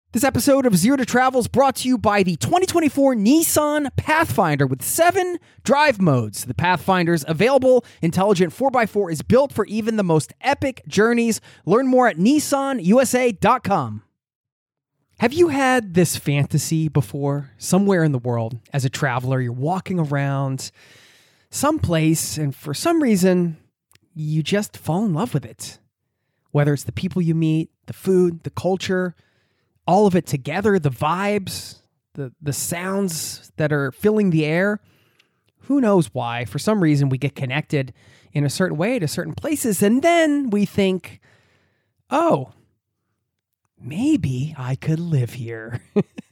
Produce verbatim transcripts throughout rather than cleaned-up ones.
This episode of Zero to Travel is brought to you by the twenty twenty-four Nissan Pathfinder with seven drive modes. The Pathfinder's available intelligent four by four is built for even the most epic journeys. Learn more at nissan u s a dot com. Have you had this fantasy before? Somewhere in the world, as a traveler, you're walking around someplace, and for some reason, you just fall in love with it. Whether it's the people you meet, the food, the culture, all of it together, the vibes, the, the sounds that are filling the air. Who knows why? For some reason, we get connected in a certain way to certain places, and then we think, oh, maybe I could live here.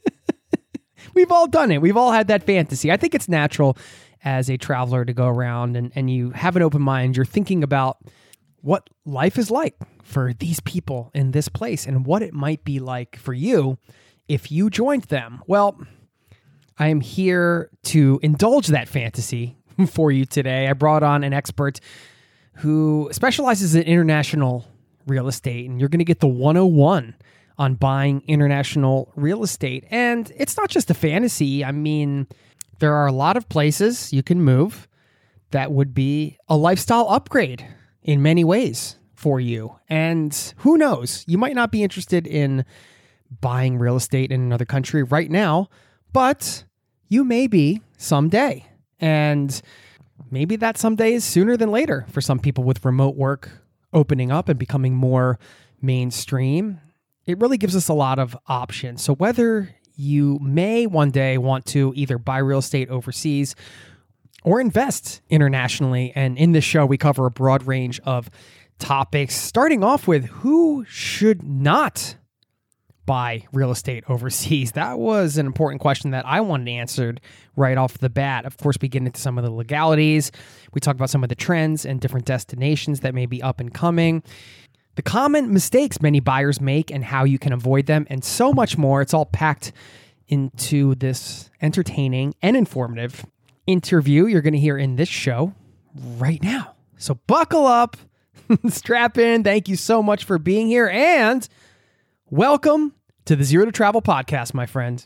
We've all done it. We've all had that fantasy. I think it's natural as a traveler to go around and, and you have an open mind. You're thinking about what life is like for these people in this place and what it might be like for you if you joined them. Well, I am here to indulge that fantasy for you today. I brought on an expert who specializes in international real estate, and you're going to get the one oh one on buying international real estate. And it's not just a fantasy. I mean, there are a lot of places you can move that would be a lifestyle upgrade in many ways for you. And who knows, you might not be interested in buying real estate in another country right now, but you may be someday. And maybe that someday is sooner than later for some people with remote work opening up and becoming more mainstream. It really gives us a lot of options. So whether you may one day want to either buy real estate overseas or invest internationally. And in this show, we cover a broad range of topics, starting off with who should not buy real estate overseas. That was an important question that I wanted answered right off the bat. Of course, we get into some of the legalities. We talk about some of the trends and different destinations that may be up and coming, the common mistakes many buyers make and how you can avoid them, and so much more. It's all packed into this entertaining and informative interview you're going to hear in this show right now. So buckle up, strap in. Thank you so much for being here, and welcome to the Zero to Travel podcast, my friend.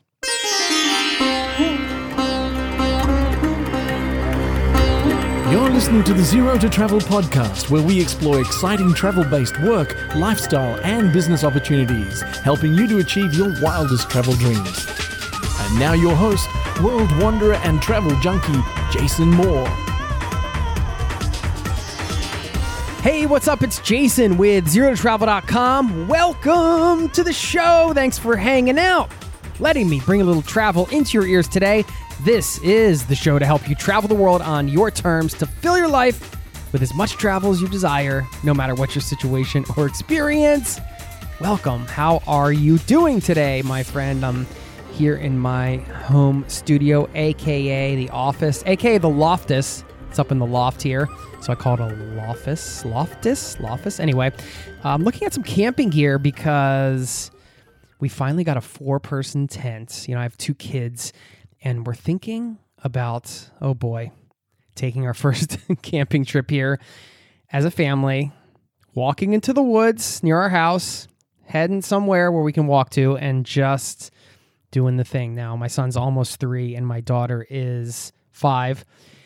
You're listening to the Zero to Travel podcast, where we explore exciting travel-based work, lifestyle, and business opportunities, helping you to achieve your wildest travel dreams. And now your host, world wanderer and travel junkie, Jason Moore. Hey, what's up? It's Jason with zero to travel dot com. Welcome to the show. Thanks for hanging out, letting me bring a little travel into your ears today. This is the show to help you travel the world on your terms, to fill your life with as much travel as you desire, no matter what your situation or experience. Welcome. How are you doing today, my friend? I'm here in my home studio, aka the office, aka the Loftus. It's up in the loft here, so I call it a loftus, loftus, loftus. Anyway, I'm looking at some camping gear because we finally got a four-person tent. You know, I have two kids, and we're thinking about, oh boy, taking our first camping trip here as a family, walking into the woods near our house, heading somewhere where we can walk to, and just doing the thing. Now, my son's almost three, and my daughter is five.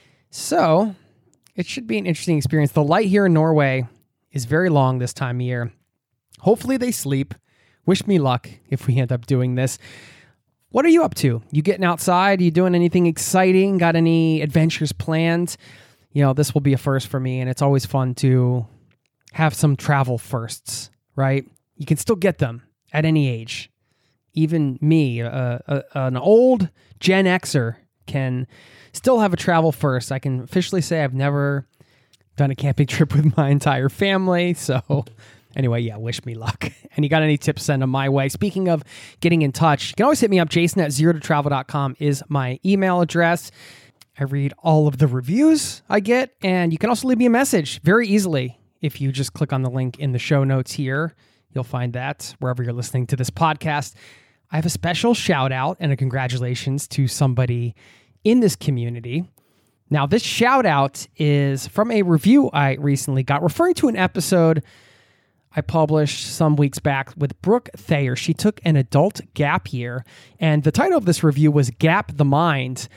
So it should be an interesting experience. The light here in Norway is very long this time of year. Hopefully they sleep. Wish me luck if we end up doing this. What are you up to? You getting outside? You doing anything exciting? Got any adventures planned? You know, this will be a first for me, and it's always fun to have some travel firsts, right? You can still get them at any age. Even me, uh, uh, an old Gen Xer, can still have a travel first. I can officially say I've never done a camping trip with my entire family. So anyway, yeah, wish me luck. And you got any tips, send them my way. Speaking of getting in touch, you can always hit me up. Jason at zero to travel dot com is my email address. I read all of the reviews I get, and you can also leave me a message very easily. If you just click on the link in the show notes here, you'll find that wherever you're listening to this podcast. I have a special shout out and a congratulations to somebody in this community. Now, this shout out is from a review I recently got referring to an episode I published some weeks back with Brooke Thayer. She took an adult gap year, and the title of this review was Gap the Mind.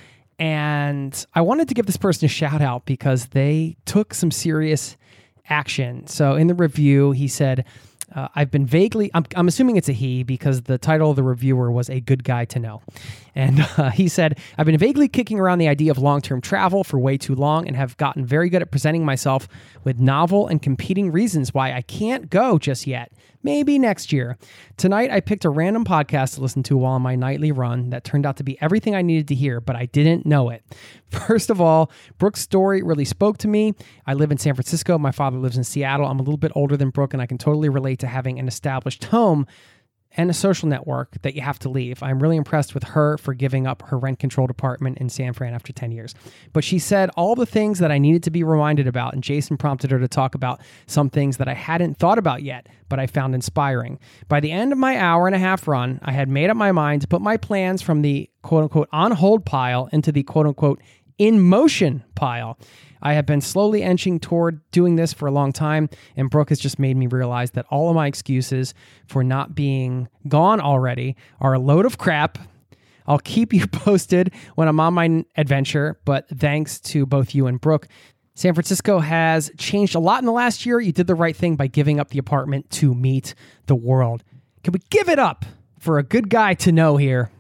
And I wanted to give this person a shout out because they took some serious action. So in the review, he said, Uh, I've been vaguely, I'm, I'm assuming it's a he because the title of the reviewer was A Good Guy to Know. And uh, he said, I've been vaguely kicking around the idea of long-term travel for way too long and have gotten very good at presenting myself with novel and competing reasons why I can't go just yet. Maybe next year. Tonight, I picked a random podcast to listen to while on my nightly run that turned out to be everything I needed to hear, but I didn't know it. First of all, Brooke's story really spoke to me. I live in San Francisco. My father lives in Seattle. I'm a little bit older than Brooke, and I can totally relate to having an established home and a social network that you have to leave. I'm really impressed with her for giving up her rent-controlled apartment in San Fran after ten years. But she said all the things that I needed to be reminded about, and Jason prompted her to talk about some things that I hadn't thought about yet, but I found inspiring. By the end of my hour and a half run, I had made up my mind to put my plans from the quote-unquote on-hold pile into the quote-unquote in-motion pile. I have been slowly inching toward doing this for a long time, and Brooke has just made me realize that all of my excuses for not being gone already are a load of crap. I'll keep you posted when I'm on my adventure, but thanks to both you and Brooke, San Francisco has changed a lot in the last year. You did the right thing by giving up the apartment to meet the world. Can we give it up for A Good Guy to Know here?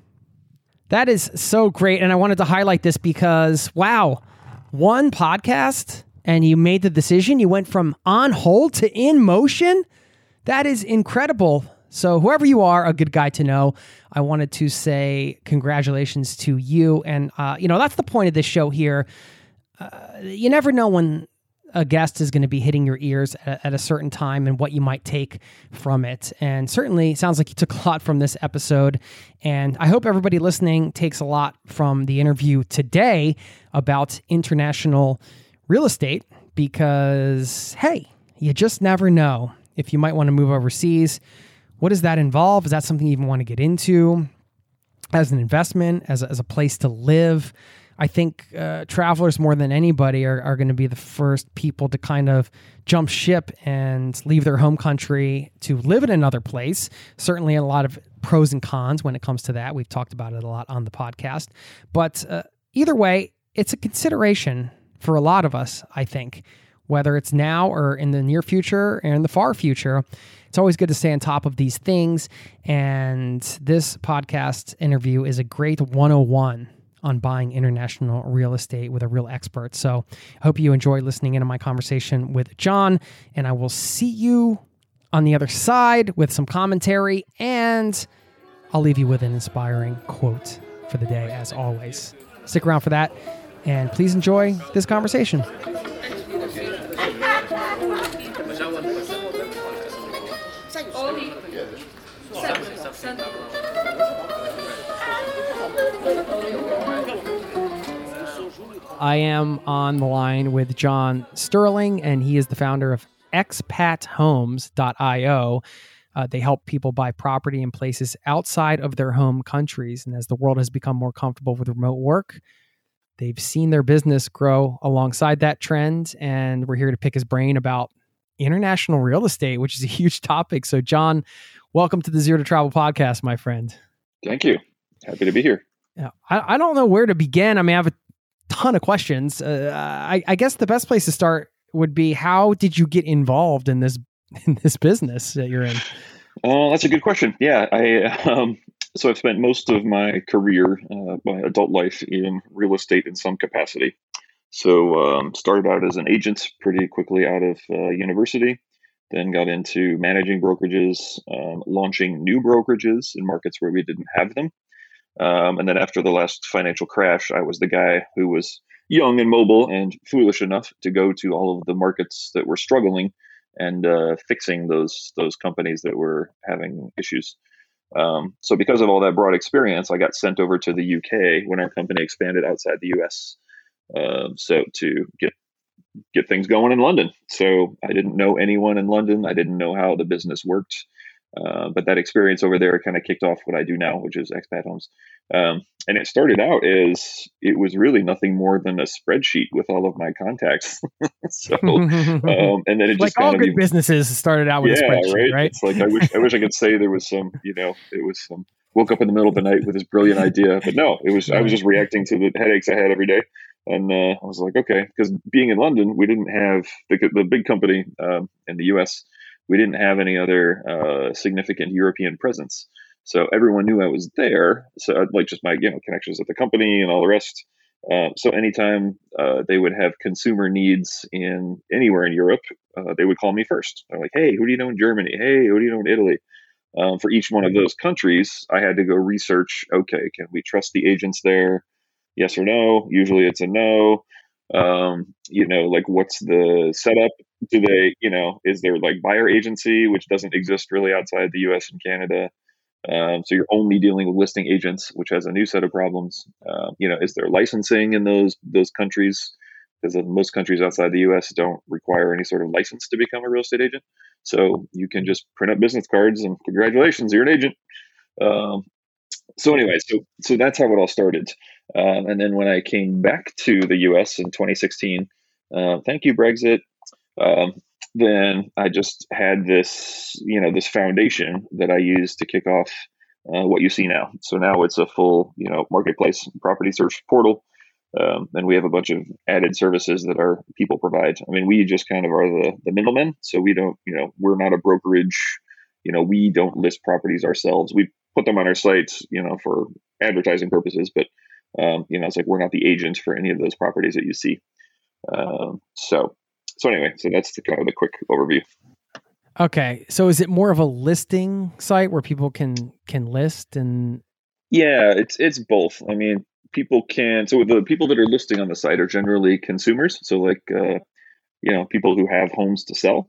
That is so great, and I wanted to highlight this because, wow, one podcast and you made the decision. You went from on hold to in motion. That is incredible. So whoever you are, A Good Guy to Know, I wanted to say congratulations to you. And, uh, you know, that's the point of this show here. Uh, you never know when a guest is going to be hitting your ears at, at a certain time and what you might take from it. And certainly it sounds like you took a lot from this episode. And I hope everybody listening takes a lot from the interview today about international real estate because, hey, you just never know if you might want to move overseas. What does that involve? Is that something you even want to get into as an investment, as a, as a place to live? I think uh, travelers more than anybody are, are going to be the first people to kind of jump ship and leave their home country to live in another place. Certainly a lot of pros and cons when it comes to that. We've talked about it a lot on the podcast. But uh, either way, it's a consideration for a lot of us, I think, whether it's now or in the near future or in the far future. It's always good to stay on top of these things. And this podcast interview is a great one oh one on buying international real estate with a real expert. So I hope you enjoy listening into my conversation with John, and I will see you on the other side with some commentary, and I'll leave you with an inspiring quote for the day, as always. Stick around for that, and please enjoy this conversation. I am on the line with John Sterling, and he is the founder of expat homes dot io. Uh, they help people buy property in places outside of their home countries. And as the world has become more comfortable with remote work, they've seen their business grow alongside that trend. And we're here to pick his brain about international real estate, which is a huge topic. So, John, welcome to the Zero to Travel podcast, my friend. Thank you. Happy to be here. Yeah, I, I don't know where to begin. I mean, I have a ton of questions. Uh, I, I guess the best place to start would be, how did you get involved in this in this business that you're in? Uh, that's a good question. Yeah, I um, so I've spent most of my career, uh, my adult life, in real estate in some capacity. So um, started out as an agent pretty quickly out of uh, university, then got into managing brokerages, um, launching new brokerages in markets where we didn't have them. Um, and then after the last financial crash, I was the guy who was young and mobile and foolish enough to go to all of the markets that were struggling and uh, fixing those those companies that were having issues. Um, so because of all that broad experience, I got sent over to the U K when our company expanded outside the U S. Uh, so to get get things going in London. So I didn't know anyone in London. I didn't know how the business worked. Uh, but that experience over there kind of kicked off what I do now, which is expat homes. Um, and it started out as it was really nothing more than a spreadsheet with all of my contacts. so, um, and then it just like kind all of good businesses started out with yeah, a spreadsheet, right? right? It's like I wish I wish I could say there was some, you know, it was some woke up in the middle of the night with this brilliant idea, but no, it was I was just reacting to the headaches I had every day. And uh, I was like, okay, because being in London, we didn't have the, the big company um, in the U S. We didn't have any other uh, significant European presence, so everyone knew I was there. So like just my you know connections at the company and all the rest. Uh, so anytime uh, they would have consumer needs in anywhere in Europe, uh, they would call me first. They're like, hey, who do you know in Germany? Hey, who do you know in Italy? Um, for each one of those countries, I had to go research. Okay, can we trust the agents there? Yes or no? Usually it's a no. Um, you know, like what's the setup? Do they, you know, is there like buyer agency, which doesn't exist really outside the U S and Canada? Um, so you're only dealing with listing agents, which has a new set of problems. Uh, you know, is there licensing in those those countries? Because most countries outside the U S don't require any sort of license to become a real estate agent. So you can just print up business cards and congratulations, you're an agent. Um, so anyway, so so that's how it all started. Um, and then when I came back to the U S in twenty sixteen, uh, thank you, Brexit. Um, then I just had this, you know, this foundation that I used to kick off uh, what you see now. So now it's a full, you know, marketplace property search portal. Um, and we have a bunch of added services that our people provide. I mean, we just kind of are the, the middlemen. So we don't, you know, we're not a brokerage. You know, we don't list properties ourselves. We put them on our sites, you know, for advertising purposes. But, um, you know, it's like we're not the agent for any of those properties that you see. Um, so, so anyway, so that's the kind of the quick overview. Okay. So is it more of a listing site where people can can list and Yeah, it's it's both. I mean, people can so the people that are listing on the site are generally consumers. So like uh, you know, people who have homes to sell.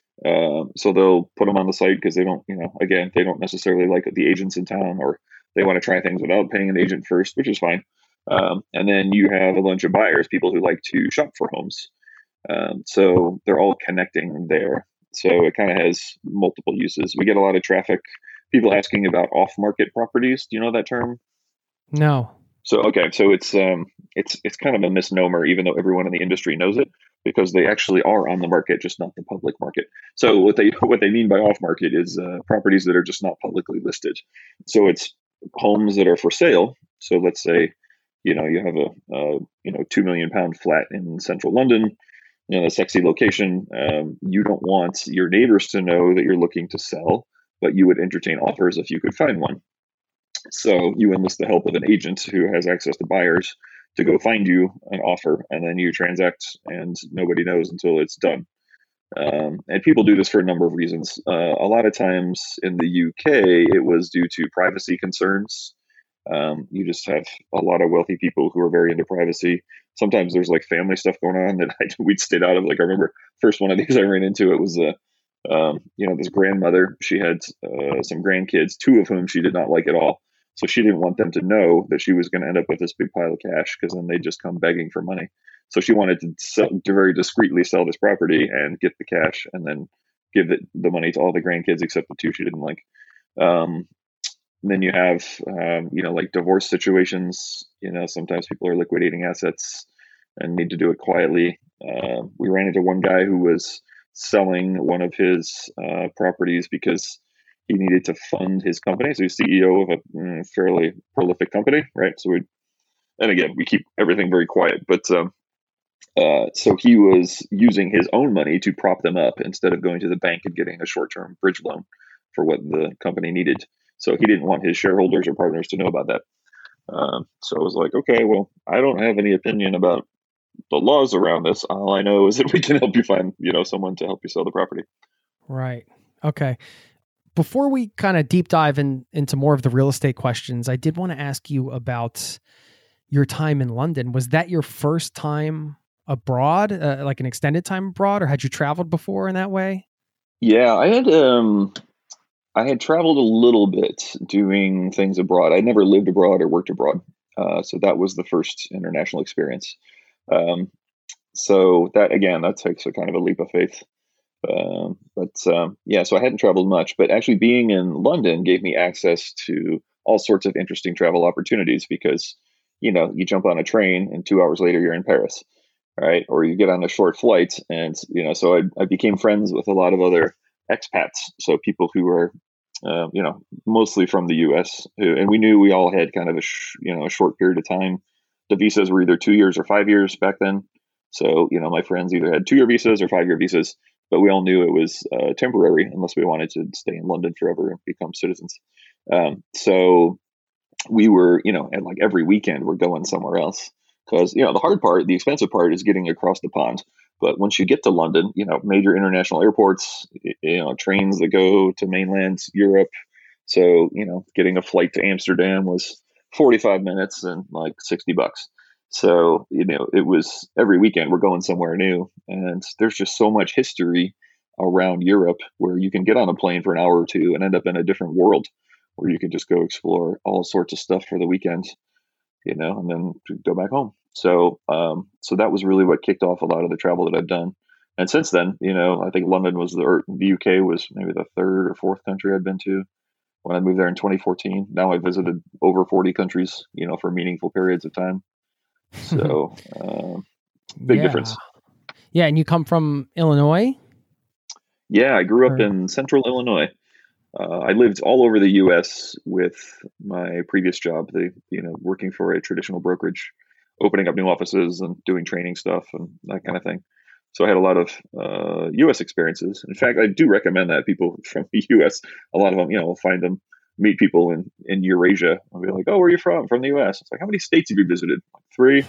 Um, so they'll put them on the site because they don't, you know, again, they don't necessarily like the agents in town, or they want to try things without paying an agent first, which is fine. Um, and then you have a bunch of buyers, people who like to shop for homes. Um, so they're all connecting there. So it kind of has multiple uses. We get a lot of traffic, people asking about off-market properties. Do you know that term? No. So okay, so it's um, it's it's kind of a misnomer, even though everyone in the industry knows it, because they actually are on the market, just not the public market. So what they what they mean by off-market is uh, properties that are just not publicly listed. So it's homes that are for sale. So let's say, you know, you have a, a you know two million pound flat in central London, in a sexy location. Um, you don't want your neighbors to know that you're looking to sell, but you would entertain offers if you could find one. So you enlist the help of an agent who has access to buyers to go find you an offer, and then you transact, and nobody knows until it's done. Um, and people do this for a number of reasons. Uh, a lot of times in the U K, it was due to privacy concerns. Um, you just have a lot of wealthy people who are very into privacy. Sometimes there's like family stuff going on that I, we'd stayed out of. Like I remember first one of these I ran into, it was, uh, um, you know, this grandmother. She had uh, some grandkids, two of whom she did not like at all. So she didn't want them to know that she was going to end up with this big pile of cash, because then they'd just come begging for money. So she wanted to, sell, to very discreetly sell this property and get the cash, and then give it, the money to all the grandkids except the two she didn't like. Um, then you have, um, you know, like divorce situations. You know, sometimes people are liquidating assets and need to do it quietly. Uh, we ran into one guy who was selling one of his uh, properties because he needed to fund his company. So he's C E O of a mm, fairly prolific company, right? So we, and again, we keep everything very quiet, but um, uh, so he was using his own money to prop them up instead of going to the bank and getting a short-term bridge loan for what the company needed. So he didn't want his shareholders or partners to know about that. Um, so I was like, okay, well, I don't have any opinion about the laws around this. All I know is that we can help you find, you know, someone to help you sell the property. Right. Okay. Before we kind of deep dive in, into more of the real estate questions, I did want to ask you about your time in London. Was that your first time abroad, uh, like an extended time abroad, or had you traveled before in that way? Yeah, I had um, I had traveled a little bit doing things abroad. I never lived abroad or worked abroad, uh, so that was the first international experience. Um, so that again, that takes a kind of a leap of faith. Um, but um, yeah, so I hadn't traveled much, but actually being in London gave me access to all sorts of interesting travel opportunities because, you know, you jump on a train and two hours later you're in Paris, right? Or you get on a short flight and, you know, so I, I became friends with a lot of other expats. So people who were, uh, you know, mostly from the U S, who, and we knew we all had kind of a, sh- you know, a short period of time. The visas were either two years or five years back then. So, you know, my friends either had two year visas or five year visas, but we all knew it was uh, temporary unless we wanted to stay in London forever and become citizens. Um, so we were, you know, and like every weekend we're going somewhere else because, you know, the hard part, the expensive part is getting across the pond. But once you get to London, you know, major international airports, you know, trains that go to mainland Europe. So, you know, getting a flight to Amsterdam was forty-five minutes and like sixty bucks. So, you know, it was every weekend we're going somewhere new. And there's just so much history around Europe where you can get on a plane for an hour or two and end up in a different world where you can just go explore all sorts of stuff for the weekend, you know, and then go back home. So, um, so that was really what kicked off a lot of the travel that I've done. And since then, you know, I think London was the, or the U K was maybe the third or fourth country I'd been to when I moved there in twenty fourteen. Now I visited over forty countries, you know, for meaningful periods of time. So, um, big yeah. difference. Yeah. And you come from Illinois? Yeah. I grew up or... in central Illinois. Uh, I lived all over the U S with my previous job, the, you know, working for a traditional brokerage, opening up new offices and doing training stuff and that kind of thing. So I had a lot of uh, U S experiences. In fact, I do recommend that people from the U S, a lot of them, you know, find them, meet people in, in Eurasia and be like, oh, where are you from? From the U S. It's like, how many states have you visited? Like, three.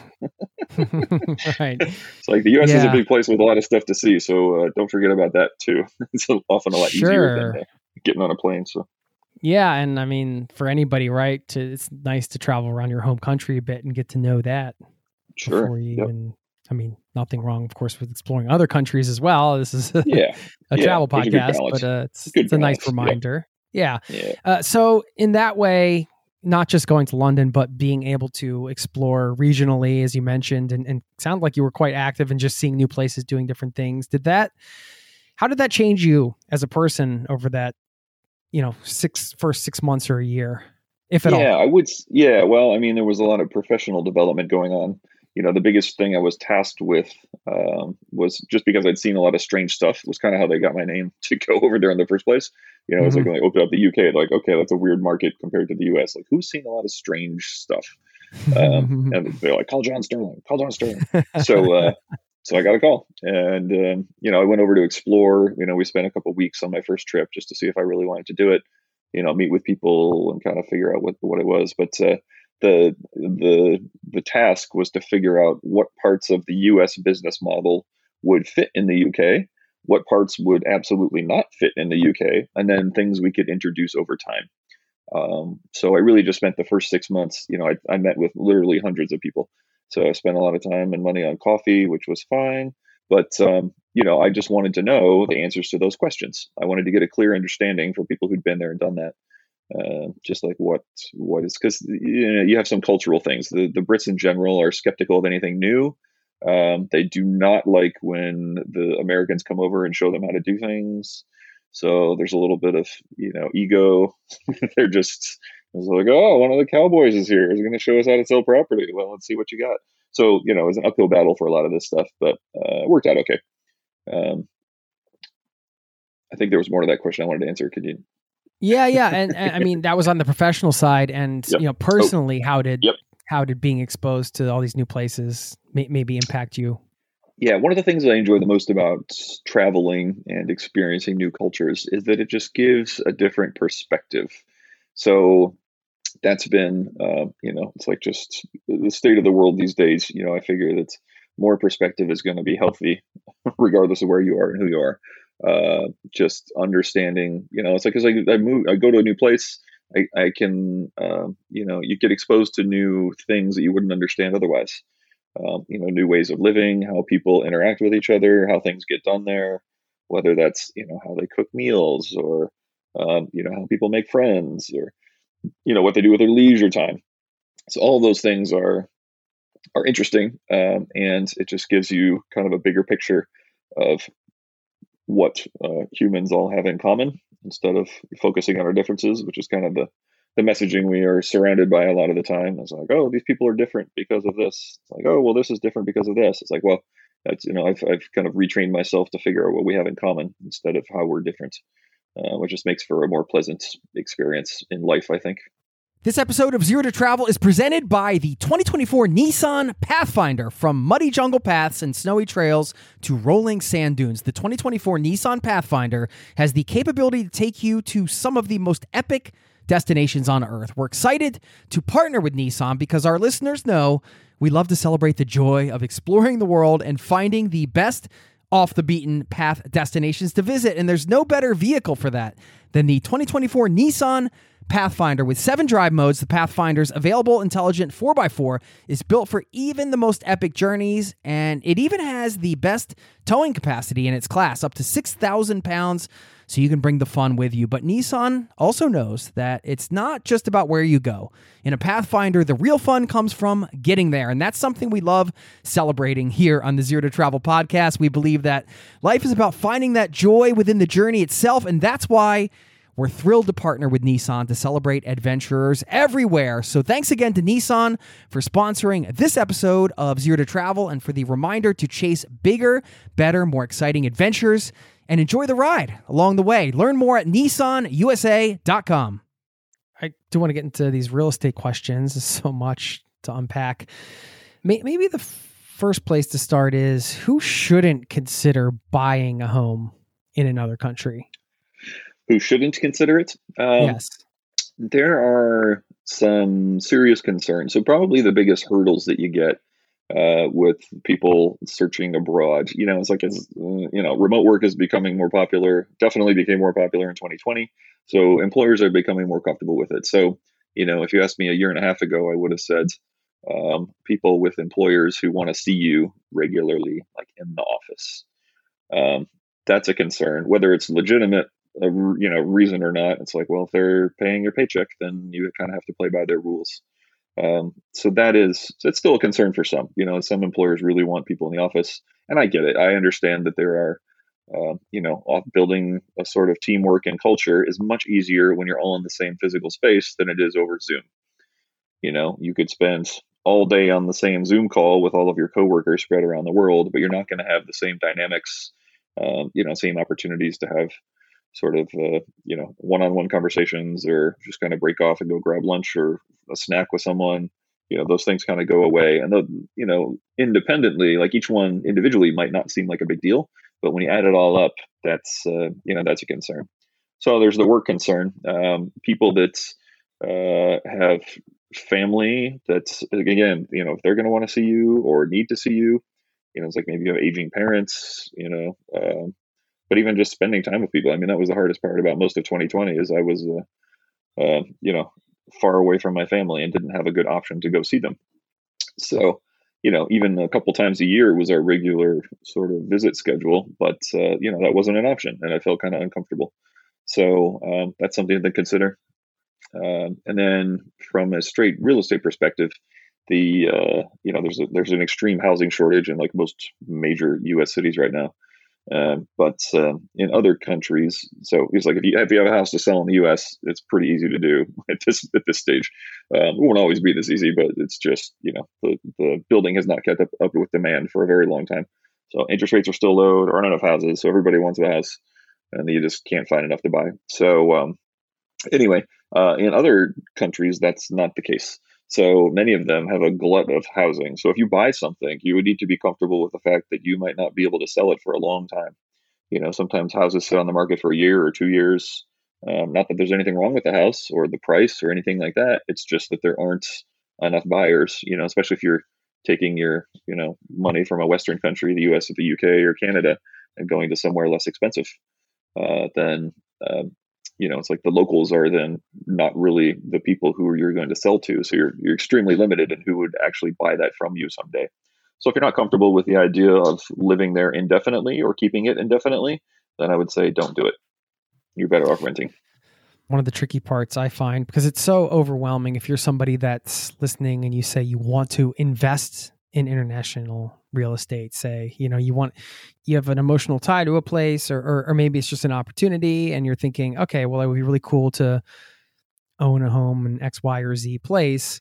Right. It's like the U S yeah. is a big place with a lot of stuff to see. So uh, don't forget about that too. It's often a lot sure. easier than uh, getting on a plane. So. Yeah, and I mean, for anybody, right? To, it's nice to travel around your home country a bit and get to know that. Sure. Before you yep. even, I mean, nothing wrong, of course, with exploring other countries as well. This is a, yeah. a yeah. travel There's podcast, a but uh, it's, good it's a nice balance. reminder. Yep. Yeah. yeah. Uh, so in that way, not just going to London, but being able to explore regionally, as you mentioned, and, and sound like you were quite active in just seeing new places, doing different things. Did that? How did that change you as a person over that, you know, six first six months or a year, if at yeah, all? Yeah, I would. Yeah, well, I mean, there was a lot of professional development going on. You know, the biggest thing I was tasked with um, was just because I'd seen a lot of strange stuff. Was kind of how they got my name to go over there in the first place. You know, mm-hmm. It's like when they opened up the U K, they're like, okay, that's a weird market compared to the U S. Like, who's seen a lot of strange stuff? Um, and they're like, call John Sterling, call John Sterling. So, uh, so I got a call, and um, you know, I went over to explore. You know, we spent a couple of weeks on my first trip just to see if I really wanted to do it. You know, meet with people and kind of figure out what what it was. But uh, the the the task was to figure out what parts of the U S business model would fit in the U K, what parts would absolutely not fit in the U K, and then things we could introduce over time. Um, so I really just spent the first six months, you know, I, I met with literally hundreds of people. So I spent a lot of time and money on coffee, which was fine. But, um, you know, I just wanted to know the answers to those questions. I wanted to get a clear understanding for people who'd been there and done that. Uh, just like what what is, because you know, you have some cultural things. The, the Brits in general are skeptical of anything new. Um, they do not like when the Americans come over and show them how to do things. So there's a little bit of, you know, ego. They're just it's like, oh, one of the cowboys is here. He's going to show us how to sell property. Well, let's see what you got. So, you know, it was an uphill battle for a lot of this stuff, but uh, it worked out okay. Um, I think there was more to that question I wanted to answer. Could you? Yeah, yeah, and, and I mean that was on the professional side, and yep. you know, personally, oh. how did yep. how did being exposed to all these new places may, maybe impact you? Yeah, one of the things that I enjoy the most about traveling and experiencing new cultures is that it just gives a different perspective. So that's been, uh, you know, it's like just the state of the world these days. You know, I figure that more perspective is going to be healthy, regardless of where you are and who you are. Uh, just understanding, you know, it's like because I, I move, I go to a new place, I, I can, uh, you know, you get exposed to new things that you wouldn't understand otherwise. Um, you know, new ways of living, how people interact with each other, how things get done there, whether that's, you know, how they cook meals or, um, you know, how people make friends or, you know, what they do with their leisure time. So all of those things are, are interesting. Um, and it just gives you kind of a bigger picture of what uh, humans all have in common instead of focusing on our differences, which is kind of the, the messaging we are surrounded by a lot of the time. It's like, oh, these people are different because of this. It's like, oh, well, this is different because of this. It's like, well, that's, you know, I've, I've kind of retrained myself to figure out what we have in common instead of how we're different, uh, which just makes for a more pleasant experience in life, I think. This episode of Zero to Travel is presented by the twenty twenty-four Nissan Pathfinder. From muddy jungle paths and snowy trails to rolling sand dunes, the twenty twenty-four Nissan Pathfinder has the capability to take you to some of the most epic destinations on Earth. We're excited to partner with Nissan because our listeners know we love to celebrate the joy of exploring the world and finding the best off the beaten path destinations to visit. And there's no better vehicle for that than the twenty twenty-four Nissan Pathfinder. With seven drive modes, the Pathfinder's available intelligent four by four is built for even the most epic journeys, and it even has the best towing capacity in its class, up to six thousand pounds, so you can bring the fun with you. But Nissan also knows that it's not just about where you go. In a Pathfinder, the real fun comes from getting there, and that's something we love celebrating here on the Zero to Travel podcast. We believe that life is about finding that joy within the journey itself, and that's why we're thrilled to partner with Nissan to celebrate adventurers everywhere. So thanks again to Nissan for sponsoring this episode of Zero to Travel and for the reminder to chase bigger, better, more exciting adventures and enjoy the ride along the way. Learn more at nissan u s a dot com. I do want to get into these real estate questions. There's so much to unpack. Maybe the first place to start is, who shouldn't consider buying a home in another country? Who shouldn't consider it? Um, yes. There are some serious concerns. So probably the biggest hurdles that you get uh, with people searching abroad, you know, it's like, as, you know, remote work is becoming more popular, definitely became more popular in twenty twenty. So employers are becoming more comfortable with it. So, you know, if you asked me a year and a half ago, I would have said um, people with employers who want to see you regularly, like in the office. Um, that's a concern, whether it's legitimate a you know reason or not. It's like, well, if they're paying your paycheck, then you kind of have to play by their rules. Um, so that is, it's still a concern for some. You know, some employers really want people in the office, and I get it. I understand that there are, uh, you know, building a sort of teamwork and culture is much easier when you're all in the same physical space than it is over Zoom. You know, you could spend all day on the same Zoom call with all of your coworkers spread around the world, but you're not going to have the same dynamics, um, you know, same opportunities to have sort of, uh, you know, one-on-one conversations, or just kind of break off and go grab lunch or a snack with someone. You know, those things kind of go away. And, the, you know, independently, like each one individually might not seem like a big deal, but when you add it all up, that's, uh, you know, that's a concern. So there's the work concern. Um, people that uh, have family that's, again, you know, if they're going to want to see you or need to see you, you know, it's like maybe you have aging parents, you know, um, but even just spending time with people. I mean, that was the hardest part about most of twenty twenty is I was, uh, uh, you know, far away from my family and didn't have a good option to go see them. So, you know, even a couple times a year was our regular sort of visit schedule, but, uh, you know, that wasn't an option and I felt kind of uncomfortable. So um, that's something to consider. Um, and then from a straight real estate perspective, the, uh, you know, there's a, there's an extreme housing shortage in like most major U S cities right now. Uh, but uh, in other countries, so it's like if you if you have a house to sell in the U S, it's pretty easy to do at this at this stage. Um, it won't always be this easy, but it's just, you know, the, the building has not kept up, up with demand for a very long time. So interest rates are still low. There aren't enough houses, so everybody wants a house, and you just can't find enough to buy. So um, anyway, uh, in other countries, that's not the case. So many of them have a glut of housing. So if you buy something, you would need to be comfortable with the fact that you might not be able to sell it for a long time. You know, sometimes houses sit on the market for a year or two years. Um, not that there's anything wrong with the house or the price or anything like that. It's just that there aren't enough buyers, you know, especially if you're taking your, you know, money from a Western country, the U S or the U K or Canada, and going to somewhere less expensive. Uh, then, um, you know, it's like the locals are then not really the people who you're going to sell to. So you're you're extremely limited in who would actually buy that from you someday. So if you're not comfortable with the idea of living there indefinitely or keeping it indefinitely, then I would say don't do it. You're better off renting. One of the tricky parts I find, because it's so overwhelming, if you're somebody that's listening and you say you want to invest in international real estate? Say, you know, you want, you have an emotional tie to a place, or, or, or maybe it's just an opportunity and you're thinking, okay, well, it would be really cool to own a home in X, Y, or Z place.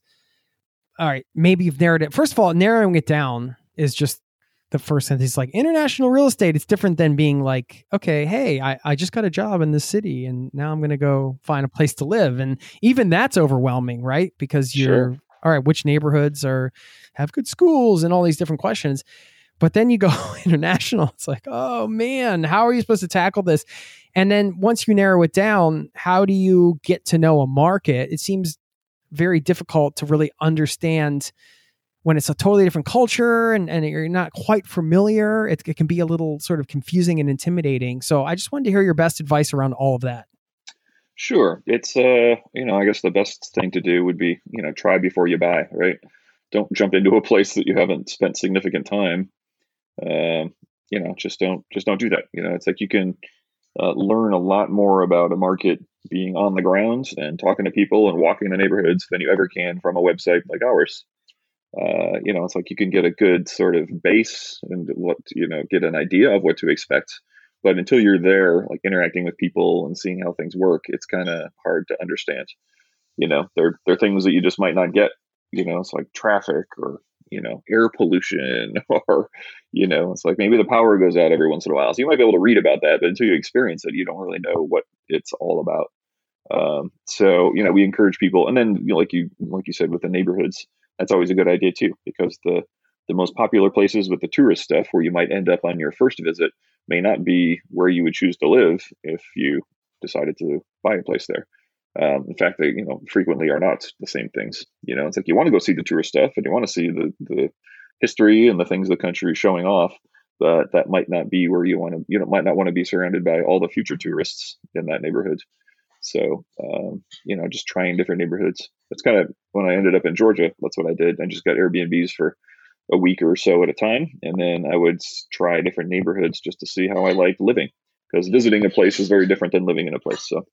All right. Maybe you've narrowed it. First of all, narrowing it down is just the first sentence. Like international real estate, it's different than being like, okay, hey, I, I just got a job in this city and now I'm going to go find a place to live. And even that's overwhelming, right? Because you're, Sure. all right, which neighborhoods are, have good schools and all these different questions. But then you go international. It's like, oh man, how are you supposed to tackle this? And then once you narrow it down, how do you get to know a market? It seems very difficult to really understand when it's a totally different culture and, and you're not quite familiar. It, it can be a little sort of confusing and intimidating. So I just wanted to hear your best advice around all of that. Sure. It's, uh, you know, I guess the best thing to do would be, you know, try before you buy, right? Don't jump into a place that you haven't spent significant time. Um, you know, just don't, just don't do that. You know, it's like you can uh, learn a lot more about a market being on the ground and talking to people and walking the neighborhoods than you ever can from a website like ours. Uh, you know, it's like you can get a good sort of base and what, you know, get an idea of what to expect. But until you're there, like interacting with people and seeing how things work, it's kind of hard to understand. You know, there, there are things that you just might not get. You know, it's like traffic or, you know, air pollution or, you know, it's like maybe the power goes out every once in a while. So you might be able to read about that, but until you experience it, you don't really know what it's all about. Um, so, you know, we encourage people. And then, you know, like you, like you said, with the neighborhoods, that's always a good idea too, because the, the most popular places with the tourist stuff where you might end up on your first visit may not be where you would choose to live if you decided to buy a place there. Um, in fact, they, you know, frequently are not the same things. You know, it's like you want to go see the tourist stuff and you want to see the, the history and the things the country is showing off, but that might not be where you want to, you know, might not want to be surrounded by all the future tourists in that neighborhood. So, um, you know, just trying different neighborhoods. That's kind of when I ended up in Georgia. That's what I did. I just got Airbnbs for a week or so at a time. And then I would try different neighborhoods just to see how I liked living, because visiting a place is very different than living in a place. So.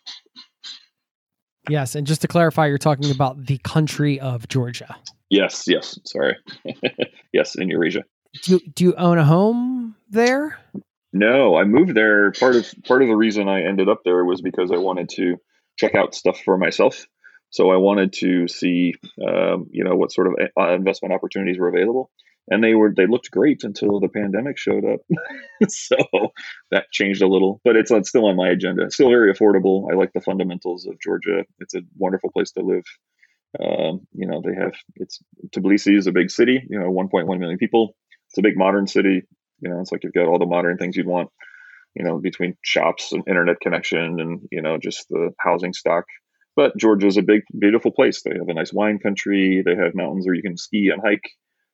Yes. And just to clarify, you're talking about the country of Georgia. Yes. Yes. Sorry. Yes. In Eurasia. Do you, do you own a home there? No, I moved there. Part of, part of the reason I ended up there was because I wanted to check out stuff for myself. So I wanted to see, um, you know, what sort of uh, investment opportunities were available. And they were, they looked great until the pandemic showed up. So that changed a little, but it's, it's still on my agenda. It's still very affordable. I like the fundamentals of Georgia. It's a wonderful place to live. Um, you know, they have, it's, Tbilisi is a big city, you know, one point one million people. It's a big modern city. You know, it's like you've got all the modern things you'd want, you know, between shops and internet connection and, you know, just the housing stock. But Georgia is a big, beautiful place. They have a nice wine country. They have mountains where you can ski and hike.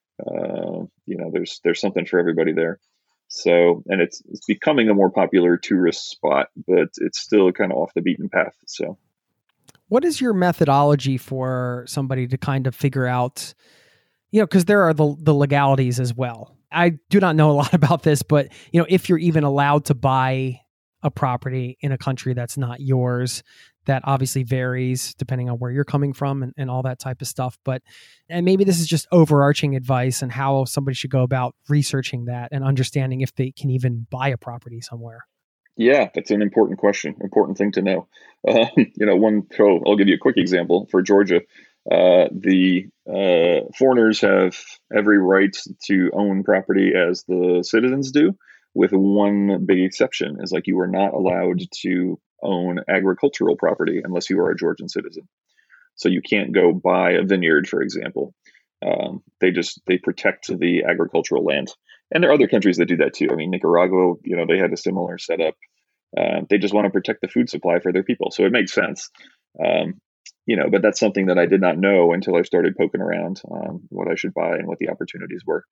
Uh, you know, there's there's something for everybody there. So, and it's it's becoming a more popular tourist spot, but it's still kind of off the beaten path. So, what is your methodology for somebody to kind of figure out, you know, because there are the the legalities as well. I do not know a lot about this, but you know, if you're even allowed to buy a property in a country that's not yours, that obviously varies depending on where you're coming from and, and all that type of stuff. But, and maybe this is just overarching advice on how somebody should go about researching that and understanding if they can even buy a property somewhere. Yeah, that's an important question, important thing to know. Uh, you know, one, so I'll give you a quick example for Georgia. Uh, the uh, foreigners have every right to own property as the citizens do, with one big exception, is like you are not allowed to own agricultural property unless you are a Georgian citizen. So you can't go buy a vineyard, for example. Um, they just, they protect the agricultural land. And there are other countries that do that too. I mean, Nicaragua, you know, they had a similar setup. Uh, they just want to protect the food supply for their people. So it makes sense. Um, you know, but that's something that I did not know until I started poking around on what I should buy and what the opportunities were.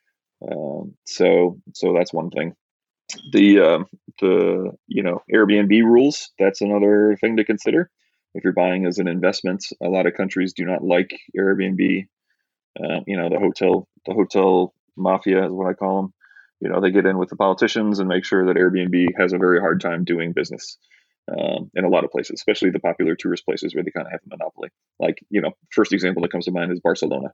Um, so, so that's one thing. The, um, the, you know, Airbnb rules, that's another thing to consider. If you're buying as an investment, a lot of countries do not like Airbnb. Uh, you know, the hotel, the hotel mafia is what I call them. You know, they get in with the politicians and make sure that Airbnb has a very hard time doing business. Um, in a lot of places, especially the popular tourist places where they kind of have a monopoly. Like, you know, first example that comes to mind is Barcelona.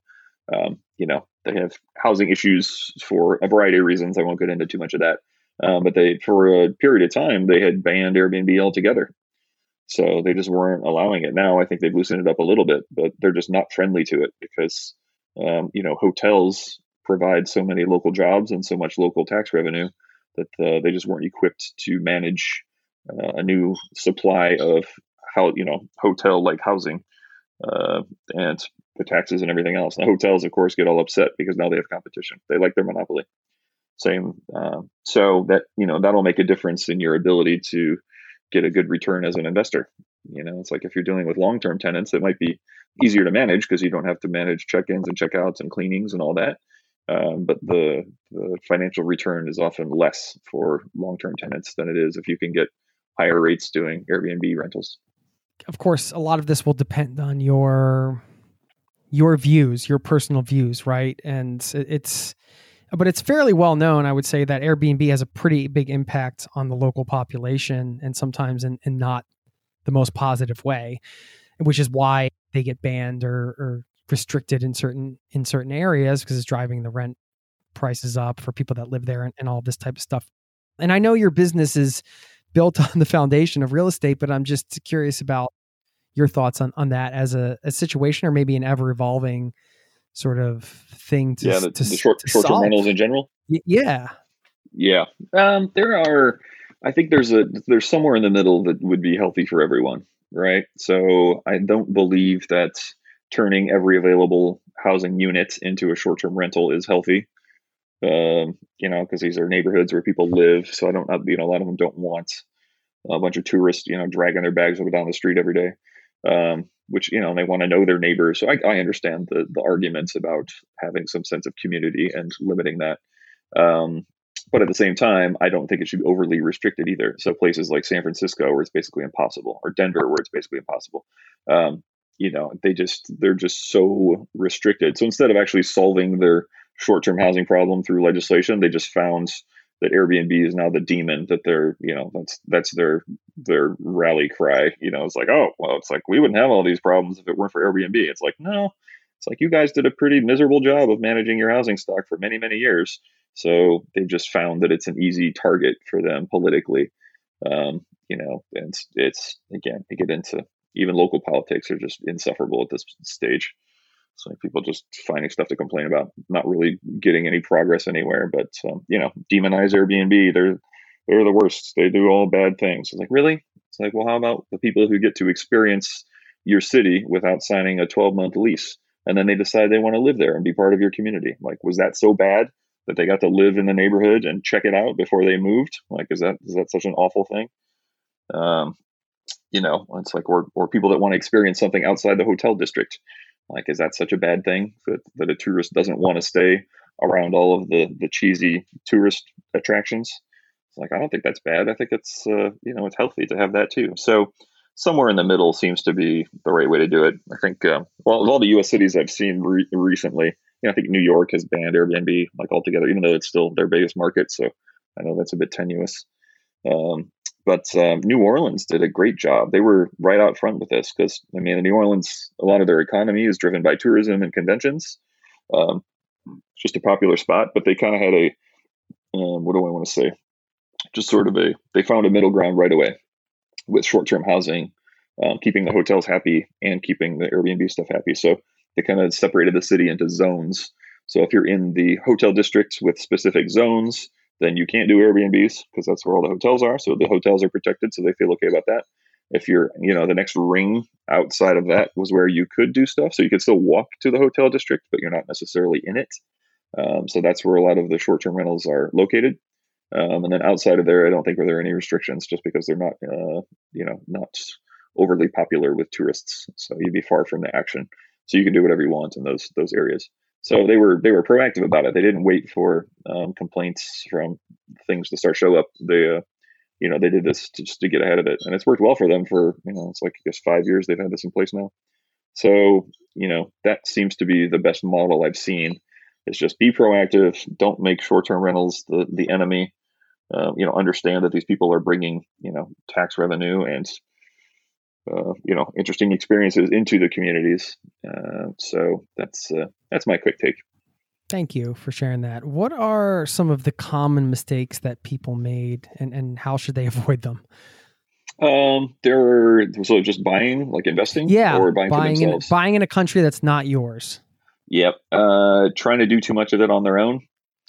Um, you know, they have housing issues for a variety of reasons. I won't get into too much of that. Um, but they, for a period of time, they had banned Airbnb altogether. So they just weren't allowing it. Now I think they've loosened it up a little bit, but they're just not friendly to it because, um, you know, hotels provide so many local jobs and so much local tax revenue that uh, they just weren't equipped to manage uh, a new supply of how, you know, hotel-like housing uh, and the taxes and everything else. And the hotels, of course, get all upset because now they have competition. They like their monopoly. Same. Uh, so that, you know, that'll make a difference in your ability to get a good return as an investor. You know, it's like if you're dealing with long-term tenants, it might be easier to manage because you don't have to manage check-ins and check-outs and cleanings and all that. Um, but the, the financial return is often less for long-term tenants than it is if you can get higher rates doing Airbnb rentals. Of course, a lot of this will depend on your your views, your personal views, right? And it's, but it's fairly well known, I would say, that Airbnb has a pretty big impact on the local population, and sometimes in, in not the most positive way, which is why they get banned or, or restricted in certain in certain areas because it's driving the rent prices up for people that live there and, and all this type of stuff. And I know your business is built on the foundation of real estate, but I'm just curious about your thoughts on, on that as a, a situation, or maybe an ever evolving sort of thing to, yeah, the, to, the short, to short-term solve. rentals in general. Y- yeah. Yeah. Um, there are, I think there's a, there's somewhere in the middle that would be healthy for everyone. Right. So I don't believe that turning every available housing unit into a short-term rental is healthy. Um, you know, because these are neighborhoods where people live. So I don't, you know, a lot of them don't want a bunch of tourists, you know, dragging their bags up and down the street every day. Um, which, you know, they want to know their neighbors. So I, I understand the the arguments about having some sense of community and limiting that. Um, but at the same time, I don't think it should be overly restricted either. So places like San Francisco, where it's basically impossible, or Denver, where it's basically impossible, um, you know, they just, they're just so restricted. So instead of actually solving their short-term housing problem through legislation, they just found that Airbnb is now the demon that they're, you know, that's, that's their, their rally cry. You know, it's like, oh, well, it's like, we wouldn't have all these problems if it weren't for Airbnb. It's like, no, it's like, you guys did a pretty miserable job of managing your housing stock for many, many years. So they've just found that it's an easy target for them politically. Um, you know, and it's, it's, again, to get into even local politics are just insufferable at this stage. So people just finding stuff to complain about, not really getting any progress anywhere. But um, you know, demonize Airbnb. They're they're the worst. They do all bad things. It's like, really? It's like, well, how about the people who get to experience your city without signing a twelve month lease, and then they decide they want to live there and be part of your community? Like, was that so bad that they got to live in the neighborhood and check it out before they moved? Like, is that is that such an awful thing? Um, you know, it's like, or or people that want to experience something outside the hotel district. Like, is that such a bad thing that, that a tourist doesn't want to stay around all of the, the cheesy tourist attractions? It's like, I don't think that's bad. I think it's, uh, you know, it's healthy to have that too. So somewhere in the middle seems to be the right way to do it. I think, uh, well, of all the U S cities I've seen re- recently, you know, I think New York has banned Airbnb like altogether, even though it's still their biggest market. So I know that's a bit tenuous. Um, But um, New Orleans did a great job. They were right out front with this because, I mean, in New Orleans, a lot of their economy is driven by tourism and conventions. Um, it's just a popular spot, but they kind of had a, um, what do I want to say? Just sort of a, they found a middle ground right away with short-term housing, um, keeping the hotels happy and keeping the Airbnb stuff happy. So they kind of separated the city into zones. So if you're in the hotel districts with specific zones, then you can't do Airbnbs because that's where all the hotels are. So the hotels are protected, so they feel okay about that. If you're, you know, the next ring outside of that was where you could do stuff. So you could still walk to the hotel district, but you're not necessarily in it. Um, so that's where a lot of the short-term rentals are located. Um, and then outside of there, I don't think there are any restrictions just because they're not, uh, you know, not overly popular with tourists. So you'd be far from the action. So you can do whatever you want in those those areas. So they were they were proactive about it. They didn't wait for um, complaints from things to start show up. They, uh, you know, they did this to, just to get ahead of it, and it's worked well for them. For you know, it's like I guess five years they've had this in place now. So you know that seems to be the best model I've seen. Is just be proactive. Don't make short-term rentals the the enemy. Uh, you know, understand that these people are bringing you know tax revenue and uh, you know, interesting experiences into the communities. Uh, so that's uh, that's my quick take. Thank you for sharing that. What are some of the common mistakes that people made, and, and how should they avoid them? Um, there are, so just buying, like investing, Yeah, or buying, buying for in themselves. buying in a country that's not yours. Yep. Uh, trying to do too much of it on their own.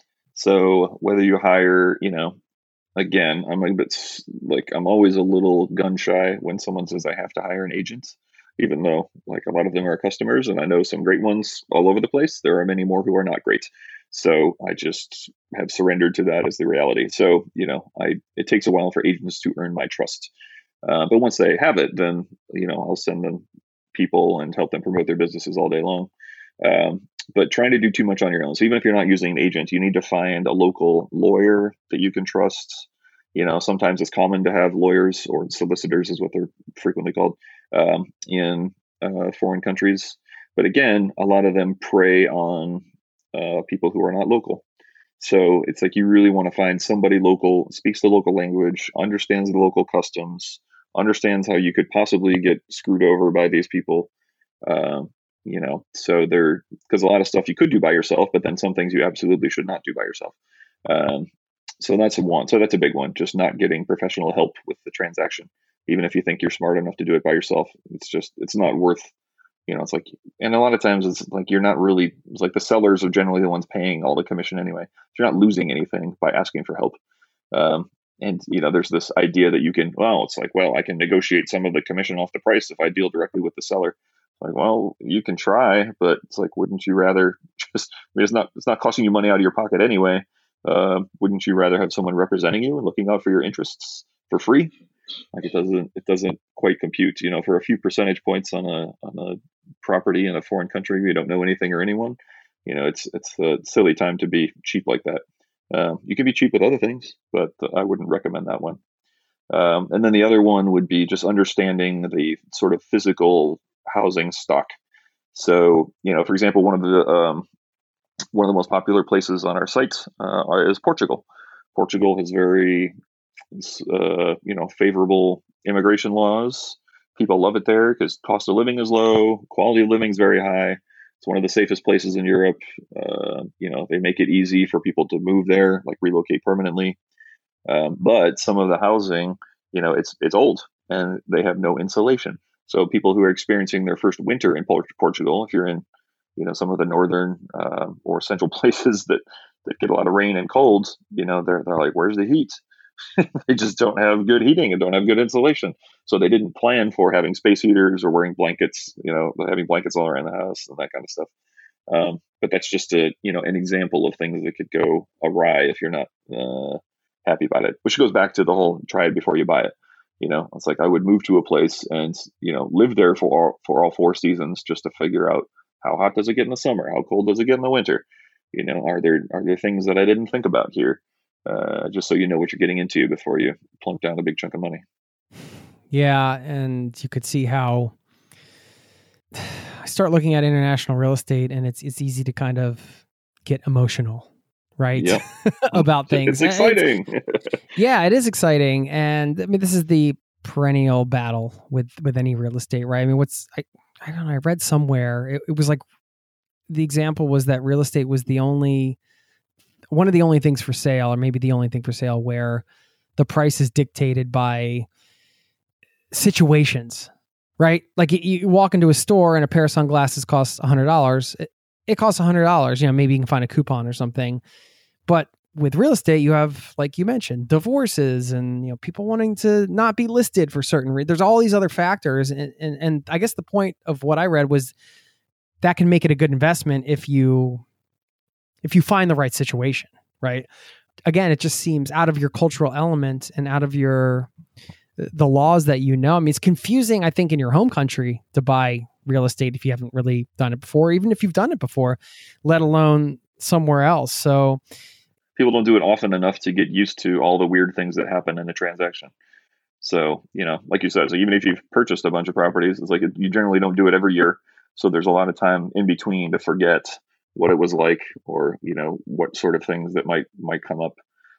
So whether you hire, you know, again, I'm a bit like, I'm always a little gun shy when someone says I have to hire an agent, even though like a lot of them are customers and I know some great ones all over the place. There are many more who are not great. So I just have surrendered to that as the reality. So, you know, I, it takes a while for agents to earn my trust. Uh, but once they have it, then, you know, I'll send them people and help them promote their businesses all day long. Um, but trying to do too much on your own. So even if you're not using an agent, you need to find a local lawyer that you can trust. You know, sometimes it's common to have lawyers, or solicitors is what they're frequently called, um, in uh, foreign countries. But again, a lot of them prey on uh, people who are not local. So it's like you really want to find somebody local, speaks the local language, understands the local customs, understands how you could possibly get screwed over by these people. Um, you know, so there, because a lot of stuff you could do by yourself, but then some things you absolutely should not do by yourself. Um, so that's one. So that's a big one, just not getting professional help with the transaction. Even if you think you're smart enough to do it by yourself, it's just, it's not worth, you know, it's like, and a lot of times it's like, you're not really, it's like the sellers are generally the ones paying all the commission anyway. So you're not losing anything by asking for help. Um, and, you know, there's this idea that you can, well, it's like, well, I can negotiate some of the commission off the price if I deal directly with the seller. Like, well, you can try, but it's like, wouldn't you rather just, I mean, it's not, it's not costing you money out of your pocket anyway. Uh, wouldn't you rather have someone representing you and looking out for your interests for free? Like it doesn't, it doesn't quite compute, you know, for a few percentage points on a, on a property in a foreign country where you don't know anything or anyone, you know, it's, it's a silly time to be cheap like that. Um, you can be cheap with other things, but I wouldn't recommend that one. Um, and then the other one would be just understanding the sort of physical housing stock. So, you know, for example, one of the um, one of the most popular places on our site uh, is Portugal. Portugal has very, uh, you know, favorable immigration laws. People love it there because cost of living is low, quality of living is very high. It's one of the safest places in Europe. Uh, you know, they make it easy for people to move there, like relocate permanently. Um, but some of the housing, you know, it's it's old and they have no insulation. So people who are experiencing their first winter in Portugal, if you're in, you know, some of the northern uh, or central places that, that get a lot of rain and cold, you know, they're they're like, where's the heat? They just don't have good heating and don't have good insulation. So they didn't plan for having space heaters or wearing blankets, you know, having blankets all around the house and that kind of stuff. Um, but that's just a, you know, an example of things that could go awry if you're not uh, happy about it, which goes back to the whole try it before you buy it. You know, it's like I would move to a place and, you know, live there for all, for all four seasons just to figure out how hot does it get in the summer? How cold does it get in the winter? You know, are there are there things that I didn't think about here? Uh, just so you know what you're getting into before you plunk down a big chunk of money. Yeah, and you could see how I start looking at international real estate, and it's it's easy to kind of get emotional, right? Yep. About things. It's exciting. It's, yeah, it is exciting, and I mean, this is the perennial battle with with any real estate, right? I mean, what's I I don't know. I read somewhere it, it was like the example was that real estate was the only one of the only things for sale, or maybe the only thing for sale where the price is dictated by situations, right? Like you, you walk into a store and a pair of sunglasses costs a hundred dollars. It, it costs a hundred dollars. You know, maybe you can find a coupon or something. But with real estate, you have, like you mentioned, divorces and, you know, people wanting to not be listed for certain reasons. There's all these other factors. And, and, and I guess the point of what I read was that can make it a good investment if you, if you find the right situation, right? Again, it just seems out of your cultural element and out of your, the laws that you know. I mean, it's confusing, I think, in your home country to buy real estate if you haven't really done it before, even if you've done it before, let alone somewhere else. So people don't do it often enough to get used to all the weird things that happen in a transaction. So, you know, like you said, so even if you've purchased a bunch of properties, it's like you generally don't do it every year. So there's a lot of time in between to forget what it was like, or, you know, what sort of things that might might come up.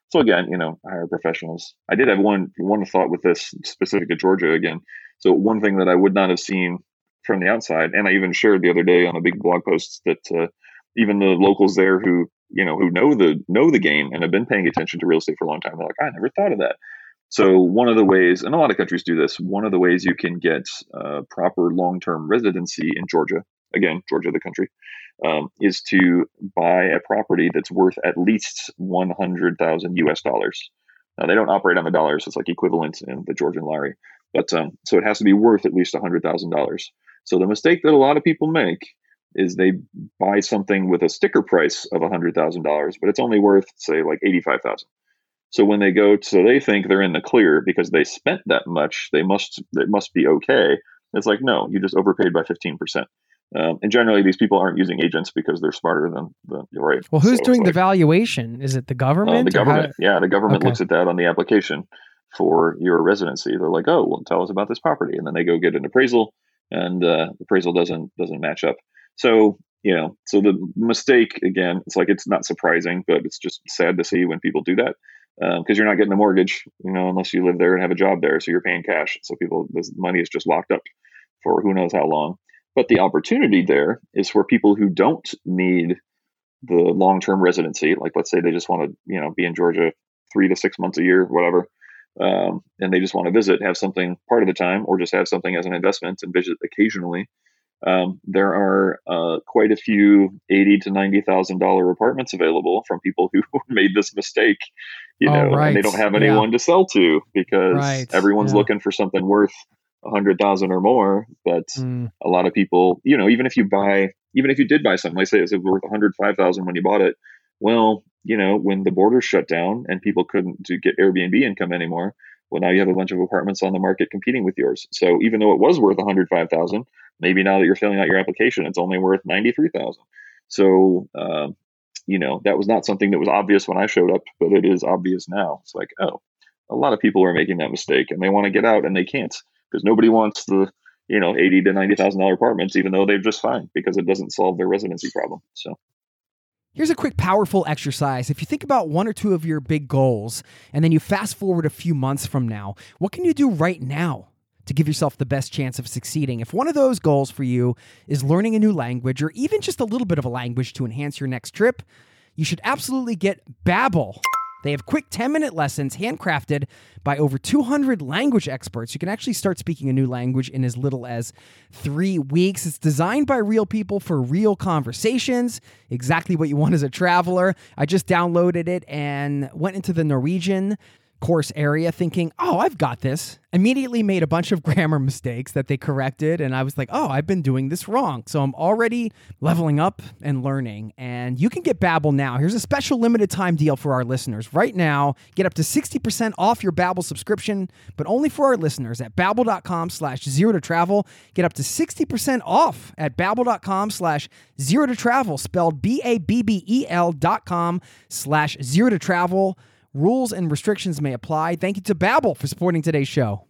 So again, you know, hire professionals. I did have one one thought with this specific to Georgia again. So one thing that I would not have seen from the outside, and I even shared the other day on a big blog post that uh, even the locals there who you know who know the know the game and have been paying attention to real estate for a long time, they're like, I never thought of that. So one of the ways, and a lot of countries do this, one of the ways you can get uh, proper long-term residency in Georgia, again, Georgia the country, um, is to buy a property that's worth at least one hundred thousand U S dollars. Now, they don't operate on the dollars. It's like equivalent in the Georgian lari. But um, so it has to be worth at least one hundred thousand dollars. So the mistake that a lot of people make is they buy something with a sticker price of one hundred thousand dollars, but it's only worth, say, like eighty-five thousand dollars. So when they go, so they think they're in the clear because they spent that much. They must, it must be okay. It's like, no, you just overpaid by fifteen percent. Um, and generally, these people aren't using agents because they're smarter than the right. Well, who's so doing like, the valuation? Is it the government? Uh, the government, how... yeah, the government okay. looks at that on the application for your residency. They're like, oh, well, tell us about this property, and then they go get an appraisal, and uh, the appraisal doesn't doesn't match up. So you know, so the mistake again, it's like it's not surprising, but it's just sad to see when people do that. Because um, you're not getting a mortgage, you know, unless you live there and have a job there. So you're paying cash. So people, this money is just locked up for who knows how long. But the opportunity there is for people who don't need the long-term residency. Like, let's say they just want to, you know, be in Georgia three to six months a year, whatever. Um, and they just want to visit, have something part of the time, or just have something as an investment and visit occasionally. Um, there are uh, quite a few eighty to ninety thousand dollar apartments available from people who made this mistake, you know, oh, right. and they don't have anyone yeah. to sell to because right. everyone's yeah. looking for something worth a hundred thousand or more. But mm. a lot of people, you know, even if you buy, even if you did buy something, let's say it's worth one hundred five thousand when you bought it. Well, you know, when the borders shut down and people couldn't to get Airbnb income anymore, well, now you have a bunch of apartments on the market competing with yours. So even though it was worth one hundred five thousand, maybe now that you're filling out your application, it's only worth ninety-three thousand. So, um, you know, that was not something that was obvious when I showed up, but it is obvious now. It's like, oh, a lot of people are making that mistake and they want to get out and they can't because nobody wants the, you know, eighty to ninety thousand dollar apartments, even though they're just fine because it doesn't solve their residency problem. So. Here's a quick, powerful exercise. If you think about one or two of your big goals, and then you fast forward a few months from now, what can you do right now to give yourself the best chance of succeeding? If one of those goals for you is learning a new language, or even just a little bit of a language to enhance your next trip, you should absolutely get Babbel. They have quick ten-minute lessons handcrafted by over two hundred language experts. You can actually start speaking a new language in as little as three weeks. It's designed by real people for real conversations, exactly what you want as a traveler. I just downloaded it and went into the Norwegian course area thinking, oh, I've got this. Immediately made a bunch of grammar mistakes that they corrected, and I was like, oh, I've been doing this wrong. So I'm already leveling up and learning, and you can get Babbel now. Here's a special limited time deal for our listeners. Right now, get up to sixty percent off your Babbel subscription, but only for our listeners at babbel.com slash zero to travel. Get up to sixty percent off at babbel.com slash zero to travel, spelled B A B B E L dot com slash zero to travel. Rules and restrictions may apply. Thank you to Babbel for supporting today's show.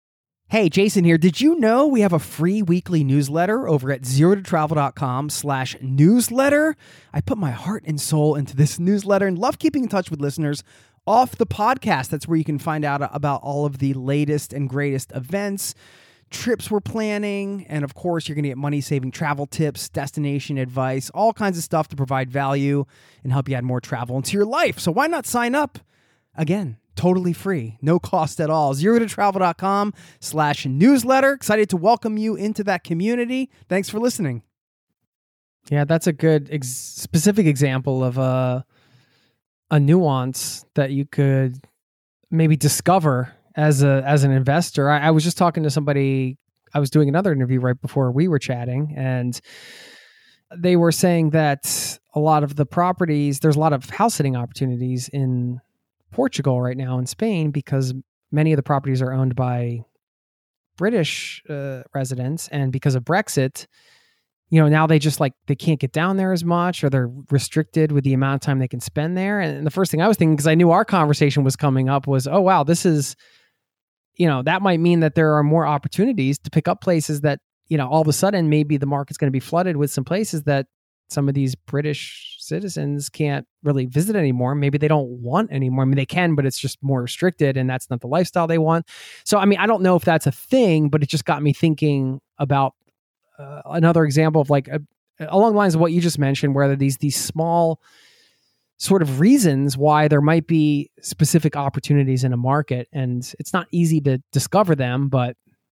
Hey, Jason here. Did you know we have a free weekly newsletter over at zero to travel dot com slash newsletter? I put my heart and soul into this newsletter and love keeping in touch with listeners off the podcast. That's where you can find out about all of the latest and greatest events, trips we're planning, and of course, you're going to get money-saving travel tips, destination advice, all kinds of stuff to provide value and help you add more travel into your life. So why not sign up? Again, totally free, no cost at all. zero to travel dot com slash newsletter. Excited to welcome you into that community. Thanks for listening. Yeah, that's a good ex- specific example of a, a nuance that you could maybe discover as a as an investor. I, I was just talking to somebody, I was doing another interview right before we were chatting, and they were saying that a lot of the properties, there's a lot of house sitting opportunities in Portugal right now and Spain because many of the properties are owned by British uh, residents, and because of Brexit, you know, now they just like, they can't get down there as much, or they're restricted with the amount of time they can spend there. And the first thing I was thinking, because I knew our conversation was coming up, was, oh, wow, this is, you know, that might mean that there are more opportunities to pick up places that, you know, all of a sudden maybe the market's going to be flooded with some places that some of these British citizens can't really visit anymore. Maybe they don't want anymore. I mean, they can, but it's just more restricted, and that's not the lifestyle they want. So, I mean, I don't know if that's a thing, but it just got me thinking about uh, another example of like a, along the lines of what you just mentioned, where these these small sort of reasons why there might be specific opportunities in a market, and it's not easy to discover them, but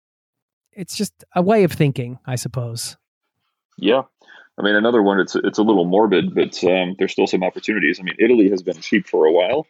it's just a way of thinking, I suppose. Yeah. I mean, another one, it's it's a little morbid, but um, there's still some opportunities. I mean, Italy has been cheap for a while.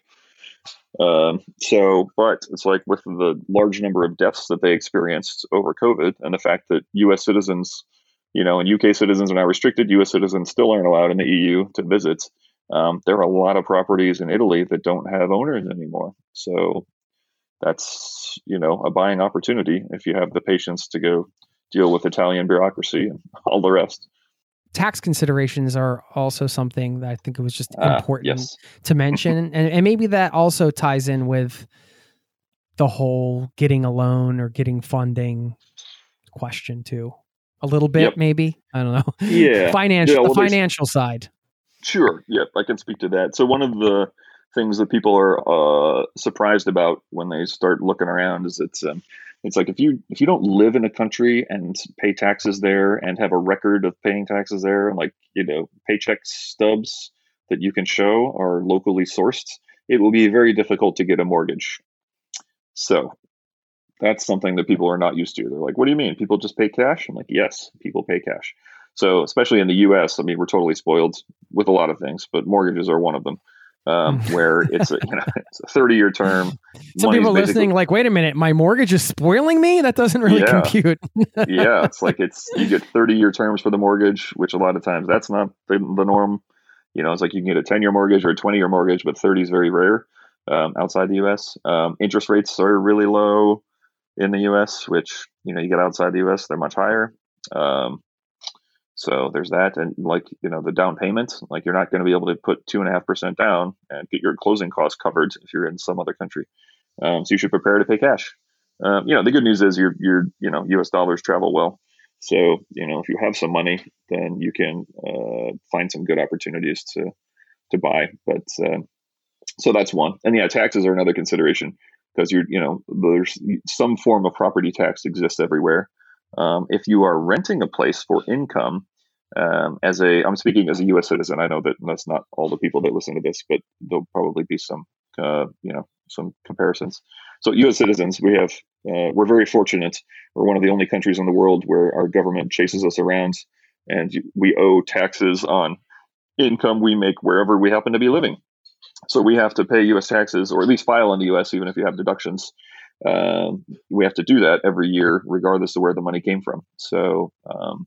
Um, so, but it's like with the large number of deaths that they experienced over COVID, and the fact that U S citizens, you know, and U K citizens are now restricted, U S citizens still aren't allowed in the E U to visit. Um, there are a lot of properties in Italy that don't have owners anymore. So that's, you know, a buying opportunity if you have the patience to go deal with Italian bureaucracy and all the rest. Tax considerations are also something that I think it was just Uh, important yes. to mention. and, and maybe that also ties in with the whole getting a loan or getting funding question too. A little bit, Yep. maybe. I don't know. Yeah. Financial, Yeah, well, the there's- financial side. Sure. Yep. I can speak to that. So one of the things that people are uh, surprised about when they start looking around is it's um, it's like if you if you don't live in a country and pay taxes there and have a record of paying taxes there, and like, you know, paycheck stubs that you can show are locally sourced, it will be very difficult to get a mortgage. So that's something that people are not used to. They're like, what do you mean? People just pay cash? I'm like, yes, people pay cash. So especially in the U S, I mean, we're totally spoiled with a lot of things, but mortgages are one of them, um, where it's a, you know, it's a thirty-year term. Some Money's people are listening like, wait a minute, my mortgage is spoiling me? That doesn't really Yeah. compute. Yeah, it's like it's you get thirty-year terms for the mortgage, which a lot of times that's not the, the norm. You know, it's like you can get a ten-year mortgage or a twenty-year mortgage, but thirty is very rare um, outside the U S. Um, interest rates are really low in the U S, which, you know, you get outside the U S, they're much higher. Um, so there's that. And like, you know, the down payment, like you're not going to be able to put two and a half percent down and get your closing costs covered if you're in some other country. Um, so you should prepare to pay cash. Um, you know, the good news is your, your, you know, U S dollars travel well. So, you know, if you have some money, then you can uh, find some good opportunities to, to buy. But uh, so that's one. And yeah, taxes are another consideration because you're, you know, there's some form of property tax exists everywhere. Um, if you are renting a place for income, um, as a, I'm speaking as a U S citizen. I know that that's not all the people that listen to this, but there'll probably be some, uh, you know, some comparisons. So U S citizens, we have, uh, we're very fortunate. We're one of the only countries in the world where our government chases us around, and we owe taxes on income we make wherever we happen to be living. So we have to pay U S taxes, or at least file in the U S, even if you have deductions. Um, we have to do that every year, regardless of where the money came from. So, um,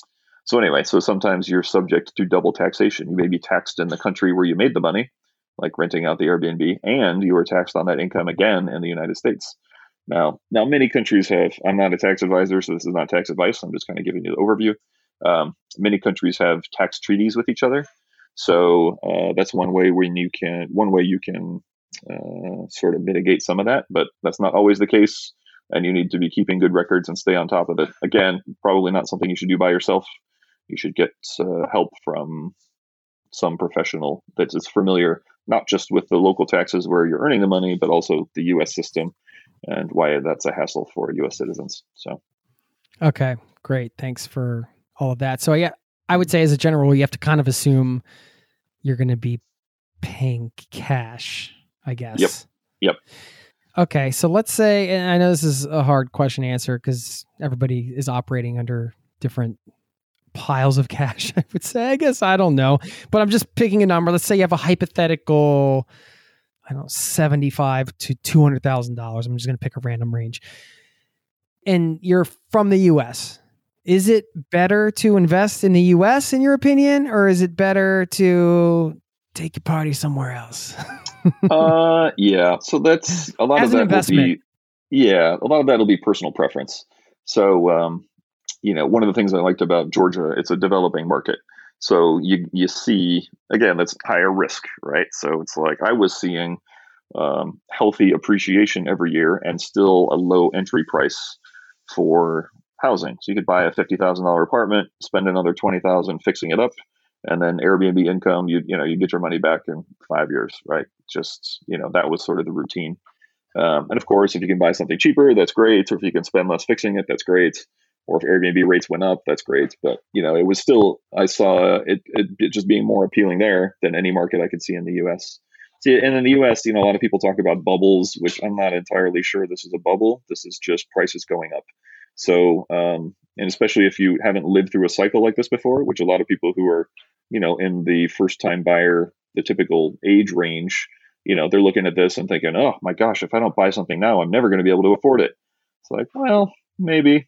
so anyway, so sometimes you're subject to double taxation. You may be taxed in the country where you made the money, like renting out the Airbnb, and you are taxed on that income again in the United States. Now, now many countries have, I'm not a tax advisor, so this is not tax advice. I'm just kind of giving you the overview. Um, many countries have tax treaties with each other. So uh, that's one way when you can, one way you can uh, sort of mitigate some of that, but that's not always the case. And you need to be keeping good records and stay on top of it. Again, probably not something you should do by yourself. You should get uh, help from some professional that is familiar, not just with the local taxes where you're earning the money, but also the U S system and why that's a hassle for U S citizens. So, Okay, great. Thanks for all of that. So yeah, I would say as a general rule, you have to kind of assume you're going to be paying cash, I guess. Yep. Yep. Okay. So let's say, and I know this is a hard question to answer because everybody is operating under different piles of cash, I would say. I guess, I don't know, but I'm just picking a number. Let's say you have a hypothetical, I don't know, seventy-five to two hundred thousand dollars. I'm just going to pick a random range. And you're from the U S. Is it better to invest in the U S in your opinion, or is it better to take your party somewhere else? uh, yeah. So that's a lot As of an that investment. will be, yeah, a lot of that will be personal preference. So, um, you know, one of the things I liked about Georgia, it's a developing market. So you, you see, again, that's higher risk, right? So it's like I was seeing um, healthy appreciation every year and still a low entry price for housing. So you could buy a fifty thousand dollars apartment, spend another twenty thousand dollars fixing it up, And then Airbnb income, you you know, you get your money back in five years, right? Just, you know, that was sort of the routine. Um, and of course, if you can buy something cheaper, that's great. Or if you can spend less fixing it, that's great. Or if Airbnb rates went up, that's great. But, you know, it was still, I saw it, it, it just being more appealing there than any market I could see in the U S. See, and in the U S, you know, a lot of people talk about bubbles, which I'm not entirely sure this is a bubble. This is just prices going up. So, um, and especially if you haven't lived through a cycle like this before, which a lot of people who are, you know, in the first time buyer, the typical age range, you know, they're looking at this and thinking, oh my gosh, if I don't buy something now, I'm never going to be able to afford it. It's like, well, maybe.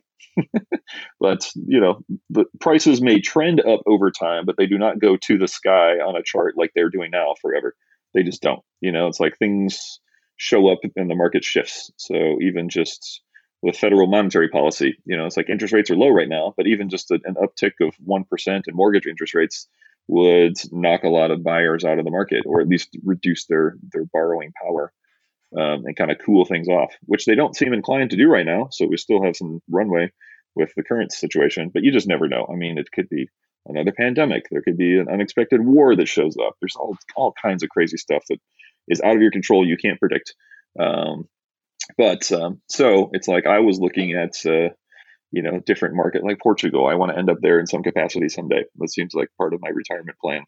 But, you know, the prices may trend up over time, but they do not go to the sky on a chart like they're doing now forever. They just don't. You know, it's like things show up and the market shifts. So even just with federal monetary policy, you know, it's like interest rates are low right now, but even just a, an uptick of one percent in mortgage interest rates would knock a lot of buyers out of the market, or at least reduce their their borrowing power, um, and kind of cool things off, which they don't seem inclined to do right now. So we still have some runway with the current situation, but you just never know. I mean, it could be another pandemic. There could be an unexpected war that shows up. There's all all kinds of crazy stuff that is out of your control. You can't predict. Um, but um, so it's like I was looking at, uh, you know, different market like Portugal. I want to end up there in some capacity someday. That seems like part of my retirement plan.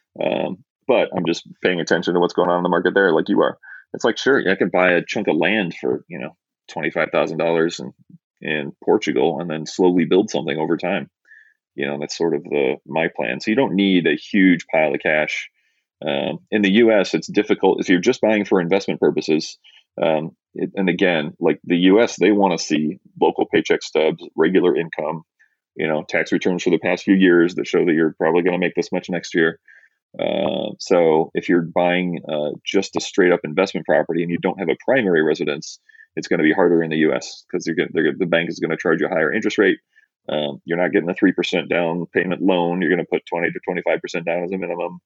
Um, but I'm just paying attention to what's going on in the market there, like you are. It's like, sure, I can buy a chunk of land for, you know, twenty-five thousand dollars in, in Portugal and then slowly build something over time. You know, that's sort of the my plan. So you don't need a huge pile of cash. Um, in the U S, it's difficult if you're just buying for investment purposes. Um, it, and again, like the U S, they want to see local paycheck stubs, regular income, you know, tax returns for the past few years that show that you're probably going to make this much next year. Uh, so if you're buying uh, just a straight up investment property and you don't have a primary residence, it's going to be harder in the U S because you're going the bank is going to charge you a higher interest rate. Um, you're not getting a three percent down payment loan. You're going to put twenty to twenty-five percent down as a minimum.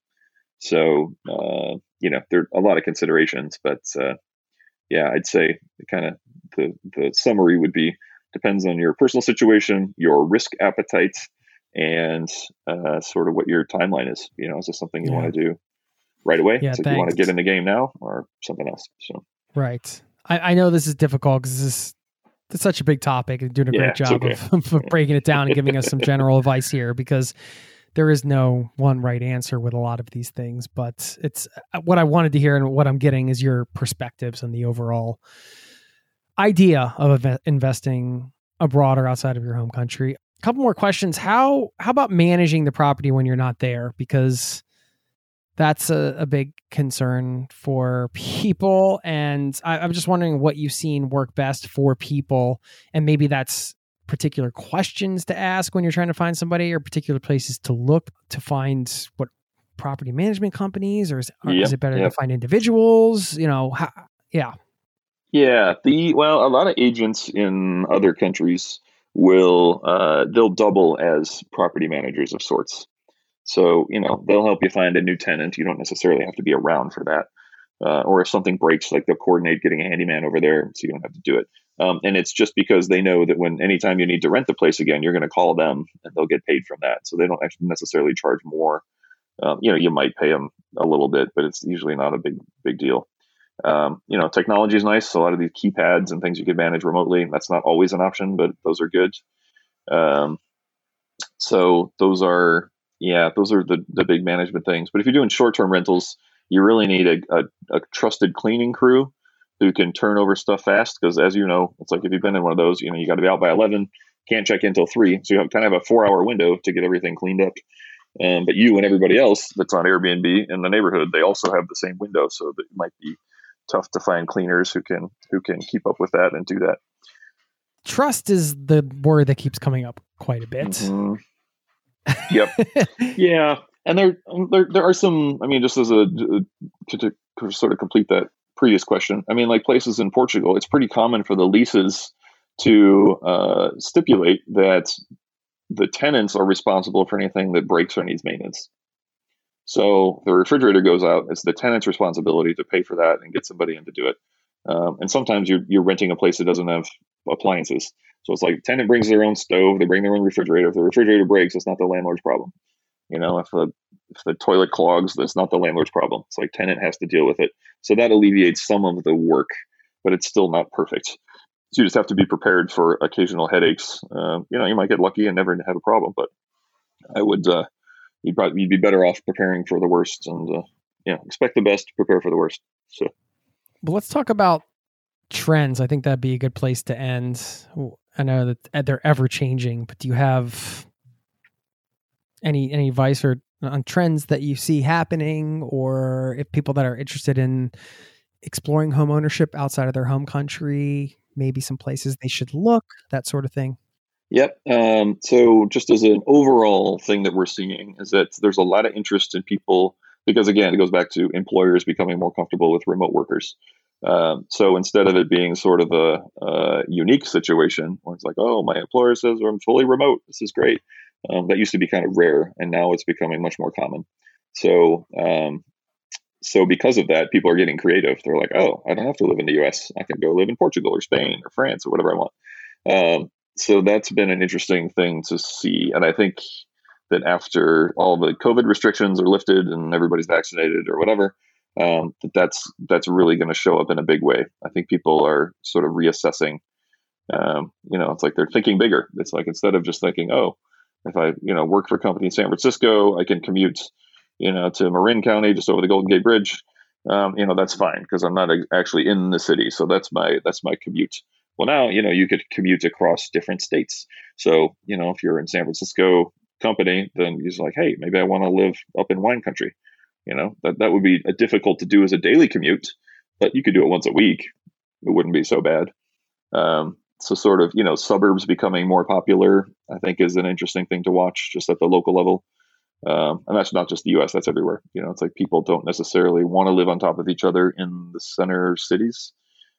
So, uh, you know, there are a lot of considerations, but, uh, yeah, I'd say kind of the, the summary would be depends on your personal situation, your risk appetite, and uh, sort of what your timeline is. You know, is this something you yeah. want to do right away? Yeah, so do you want to get in the game now or something else? So right. I, I know this is difficult because this is it's such a big topic and doing a yeah, great job okay. of, of breaking it down and giving us some general advice here, because there is no one right answer with a lot of these things. But it's what I wanted to hear, and what I'm getting is your perspectives on the overall idea of investing abroad or outside of your home country. A couple more questions. How how about managing the property when you're not there? Because that's a, a big concern for people. And I, I'm just wondering what you've seen work best for people. And maybe that's particular questions to ask when you're trying to find somebody, or particular places to look to find what property management companies, or is, or yep, is it better yep. to find individuals? You know, how, yeah. Yeah. The, well, a lot of agents in other countries will, uh, they'll double as property managers of sorts. So, you know, they'll help you find a new tenant. You don't necessarily have to be around for that. Uh, or if something breaks, like they'll coordinate getting a handyman over there so you don't have to do it. Um, and it's just because they know that when anytime you need to rent the place again, you're going to call them and they'll get paid from that. So they don't actually necessarily charge more. Um, you know, you might pay them a little bit, but it's usually not a big, big deal. Um, you know, technology is nice. So a lot of these keypads and things you can manage remotely. That's not always an option, but those are good. Um, so those are, yeah, those are the, the big management things. But if you're doing short-term rentals, you really need a, a, a trusted cleaning crew who can turn over stuff fast. Because as you know, it's like if you've been in one of those, you know, you got to be out by eleven, can't check in until three. So you have kind of have a four hour window to get everything cleaned up. Um, but you and everybody else that's on Airbnb in the neighborhood, they also have the same window. So it might be tough to find cleaners who can who can keep up with that and do that. Trust is the word that keeps coming up quite a bit. Mm-hmm. Yep. Yeah. And there, there, there are some, I mean, just as a, to, to sort of complete that previous question, I mean, like places in Portugal, it's pretty common for the leases to uh, stipulate that the tenants are responsible for anything that breaks or needs maintenance. So if the refrigerator goes out, it's the tenant's responsibility to pay for that and get somebody in to do it. Um, and sometimes you're, you're renting a place that doesn't have appliances. So it's like tenant brings their own stove, they bring their own refrigerator. If the refrigerator breaks, it's not the landlord's problem. You know, if the if the toilet clogs, that's not the landlord's problem. It's like tenant has to deal with it. So that alleviates some of the work, but it's still not perfect. So you just have to be prepared for occasional headaches. Uh, you know, you might get lucky and never have a problem, but I would, uh, you'd probably you'd be better off preparing for the worst and, uh, you know, expect the best, prepare for the worst. So, but let's talk about trends. I think that'd be a good place to end. I know that they're ever changing, but do you have any any advice or on trends that you see happening, or if people that are interested in exploring home ownership outside of their home country, maybe some places they should look, that sort of thing? Yep. Um, so just as an overall thing that we're seeing is that there's a lot of interest in people because, again, it goes back to employers becoming more comfortable with remote workers. Um, so instead of it being sort of a, a unique situation where it's like, oh, my employer says I'm fully remote, this is great. Um, that used to be kind of rare, and now it's becoming much more common. So, um, so because of that, people are getting creative. They're like, oh, I don't have to live in the U S. I can go live in Portugal or Spain or France or whatever I want. Um, so that's been an interesting thing to see. And I think that after all the COVID restrictions are lifted and everybody's vaccinated or whatever, um, that that's that's really going to show up in a big way. I think people are sort of reassessing. Um, you know, it's like they're thinking bigger. It's like instead of just thinking, oh, if I you know work for a company in San Francisco, I can commute you know to Marin County just over the Golden Gate Bridge. Um, you know, that's fine because I'm not a- actually in the city, so that's my that's my commute. Well, now you know you could commute across different states. So you know, if you're in San Francisco company, then you're just like, hey, maybe I want to live up in wine country. You know, that, that would be a difficult to do as a daily commute, but you could do it once a week. It wouldn't be so bad. Um, so sort of, you know, suburbs becoming more popular, I think is an interesting thing to watch just at the local level. Um, and that's not just the U S, that's everywhere. You know, it's like people don't necessarily want to live on top of each other in the center cities.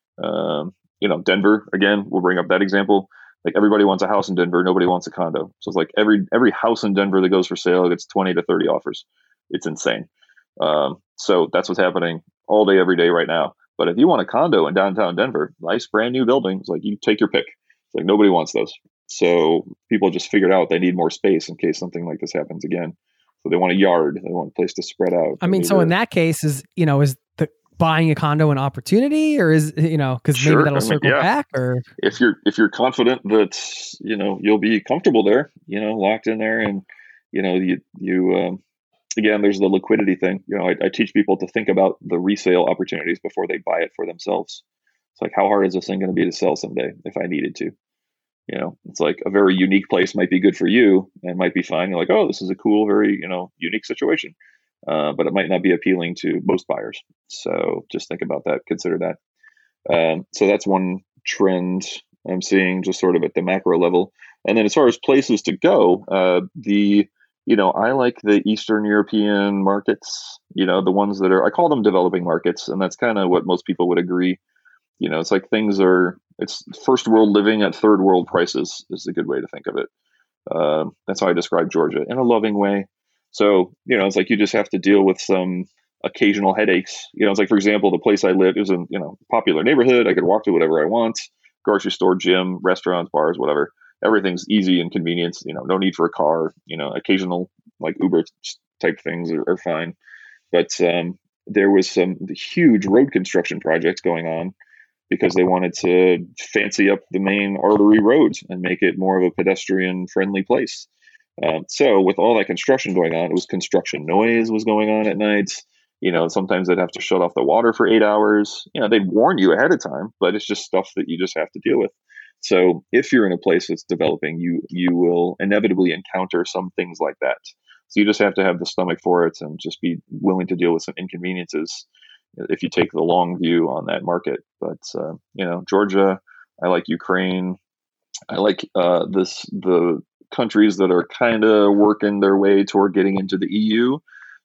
Um, you know, Denver, again, we'll bring up that example. Like everybody wants a house in Denver. Nobody wants a condo. So it's like every, every house in Denver that goes for sale gets twenty to thirty offers. It's insane. Um, so that's what's happening all day, every day right now. But if you want a condo in downtown Denver, nice brand new buildings, like you take your pick. It's like nobody wants those. So people just figured out they need more space in case something like this happens again. So they want a yard. They want a place to spread out. I mean, so in that case, is you know, is the buying a condo an opportunity, or is you know, because maybe sure. that'll I mean, circle yeah. back, or if you're if you're confident that you know you'll be comfortable there, you know, locked in there, and you know you you. Um, Again, there's the liquidity thing. You know, I, I teach people to think about the resale opportunities before they buy it for themselves. It's like, how hard is this thing going to be to sell someday if I needed to? You know, it's like a very unique place might be good for you and might be fine. You're like, oh, this is a cool, very, you know, unique situation. Uh, but it might not be appealing to most buyers. So just think about that. Consider that. Um, so that's one trend I'm seeing just sort of at the macro level. And then as far as places to go, uh, the You know, I like the Eastern European markets, you know, the ones that are, I call them developing markets. And that's kind of what most people would agree. You know, it's like things are, it's first world living at third world prices is a good way to think of it. Uh, that's how I describe Georgia in a loving way. So, you know, it's like you just have to deal with some occasional headaches. You know, it's like, for example, the place I live is in, you know, popular neighborhood. I could walk to whatever I want, grocery store, gym, restaurants, bars, whatever. Everything's easy and convenient, you know, no need for a car, you know, occasional like Uber type things are, are fine. But um, there was some huge road construction projects going on because they wanted to fancy up the main artery roads and make it more of a pedestrian friendly place. Um, so with all that construction going on, it was construction noise was going on at night. You know, sometimes they'd have to shut off the water for eight hours. You know, they'd warn you ahead of time, but it's just stuff that you just have to deal with. So if you're in a place that's developing, you you will inevitably encounter some things like that. So you just have to have the stomach for it and just be willing to deal with some inconveniences if you take the long view on that market. But, uh, you know, Georgia, I like Ukraine. I like uh, this the countries that are kind of working their way toward getting into the E U.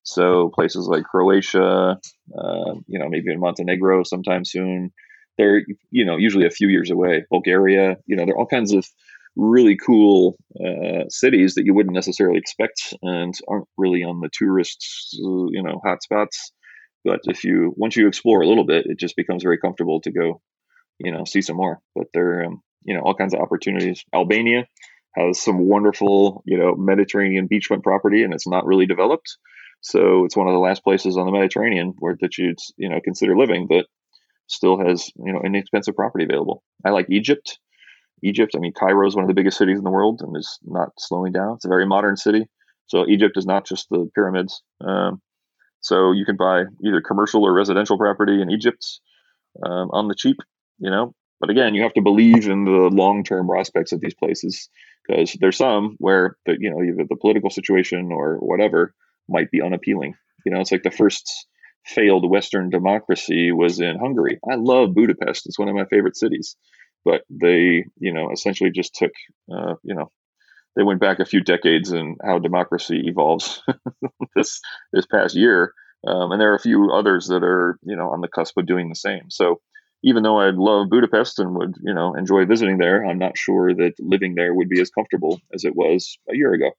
So places like Croatia, uh, you know, maybe in Montenegro sometime soon. They're, you know, usually a few years away. Bulgaria, you know, there are all kinds of really cool uh, cities that you wouldn't necessarily expect and aren't really on the tourist, you know, hotspots. But if you, once you explore a little bit, it just becomes very comfortable to go, you know, see some more. But there are, um, you know, all kinds of opportunities. Albania has some wonderful, you know, Mediterranean beachfront property, and it's not really developed. So it's one of the last places on the Mediterranean where that you'd, you know, consider living, but still has, you know, inexpensive property available. I like Egypt. Egypt, I mean, Cairo is one of the biggest cities in the world and is not slowing down. It's a very modern city. So Egypt is not just the pyramids. Um, so you can buy either commercial or residential property in Egypt um, on the cheap, you know. But again, you have to believe in the long-term prospects of these places, because there's some where the, you know, either the political situation or whatever might be unappealing. You know, it's like the first failed Western democracy was in Hungary. I love Budapest. It's one of my favorite cities. But they, you know, essentially just took, uh, you know, they went back a few decades in how democracy evolves this this past year. Um, and there are a few others that are, you know, on the cusp of doing the same. So even though I love Budapest and would, you know, enjoy visiting there, I'm not sure that living there would be as comfortable as it was a year ago.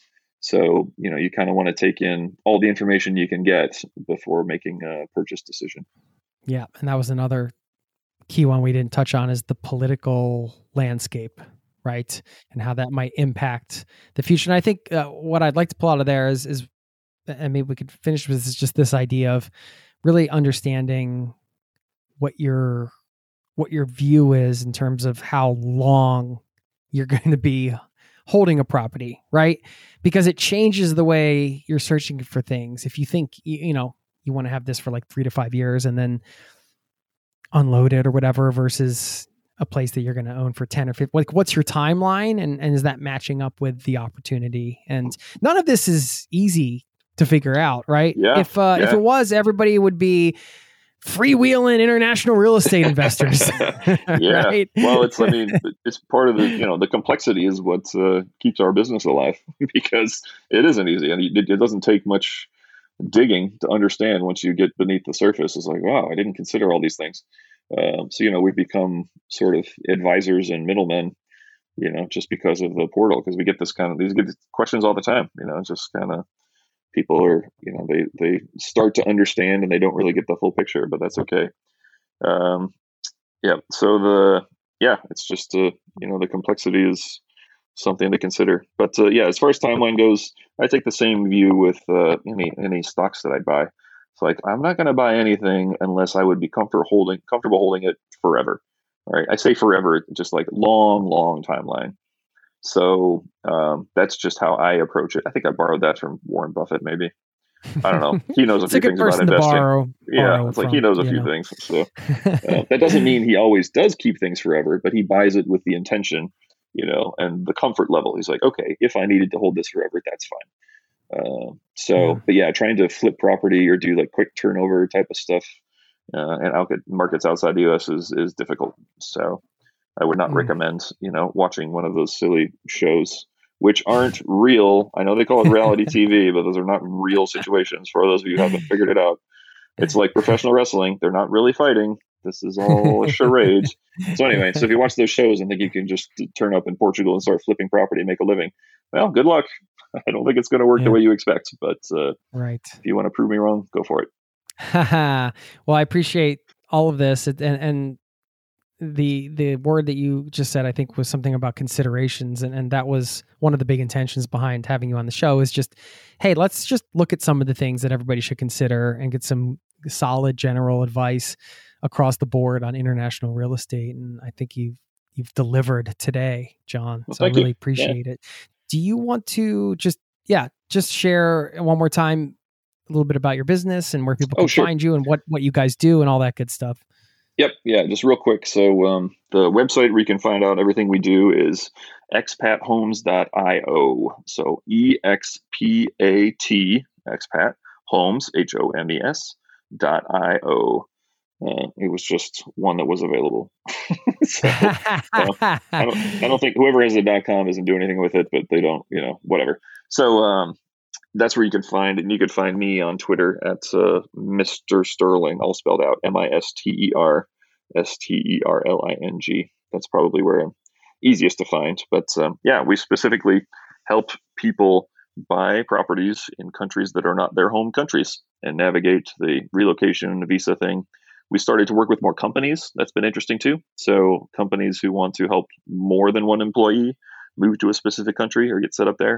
So, you know, you kind of want to take in all the information you can get before making a purchase decision. Yeah. And that was another key one we didn't touch on, is the political landscape, right? And how that might impact the future. And I think uh, what I'd like to pull out of there is, is, and maybe we could finish with this, just this idea of really understanding what your what your view is in terms of how long you're going to be holding a property, right? Because it changes the way you're searching for things. If you think, you, you know, you want to have this for like three to five years and then unload it or whatever, versus a place that you're going to own for ten or fifteen, like what's your timeline? And, and is that matching up with the opportunity? And none of this is easy to figure out, right? Yeah, if, uh, yeah. if it was, everybody would be freewheeling international real estate investors. Yeah. Right? Well, it's, I mean, it's part of the, you know, the complexity is what uh, keeps our business alive, because it isn't easy. And it, it doesn't take much digging to understand once you get beneath the surface. It's like, wow, I didn't consider all these things. Um, so, you know, we've become sort of advisors and middlemen, you know, just because of the portal, because we get this kind of, these get questions all the time, you know, just kind of, people are, you know, they, they start to understand and they don't really get the full picture, but that's okay. Um, yeah. So the, yeah, it's just, uh, you know, the complexity is something to consider. But uh, yeah, as far as timeline goes, I take the same view with uh, any, any stocks that I buy. It's like, I'm not going to buy anything unless I would be comfortable holding, comfortable holding it forever. All right. I say forever, just like long, long timeline. So um, that's just how I approach it. I think I borrowed that from Warren Buffett, maybe. I don't know. He knows a few a things about investing. Borrow, yeah, borrow it's like from, he knows a few know. things. So uh, that doesn't mean he always does keep things forever, but he buys it with the intention, you know, and the comfort level. He's like, okay, if I needed to hold this forever, that's fine. Uh, so, yeah. But yeah, trying to flip property or do like quick turnover type of stuff uh, and out markets outside the U S is is difficult. So I would not mm. recommend, you know, watching one of those silly shows, which aren't real. I know they call it reality T V, but those are not real situations. For those of you who haven't figured it out, it's like professional wrestling. They're not really fighting. This is all a charade. So anyway, so if you watch those shows and think you can just turn up in Portugal and start flipping property and make a living, well, good luck. I don't think it's going to work yeah. the way you expect, but uh, right. if you want to prove me wrong, go for it. Well, I appreciate all of this. And, and the the word that you just said, I think, was something about considerations. And, and that was one of the big intentions behind having you on the show, is just, hey, let's just look at some of the things that everybody should consider and get some solid general advice across the board on international real estate. And I think you've, you've delivered today, John. Well, so I really you. appreciate yeah. it. Do you want to just, yeah, just share one more time a little bit about your business and where people can oh, sure. find you and what, what you guys do and all that good stuff? Yep. Yeah. Just real quick. So um, the website where you can find out everything we do is expat homes dot io. So E X P A T, expat homes, H O M E S dot I O. Uh, it was just one that was available. so, uh, I, don't, I don't think whoever has the .com isn't doing anything with it, but they don't, you know, whatever. So um, that's where you can find it. And you can find me on Twitter at uh, Mister Sterling, all spelled out, M I S T E R S T E R L I N G. That's probably where I'm easiest to find. But um, yeah, we specifically help people buy properties in countries that are not their home countries and navigate the relocation visa thing. We started to work with more companies. That's been interesting too. So companies who want to help more than one employee move to a specific country or get set up there.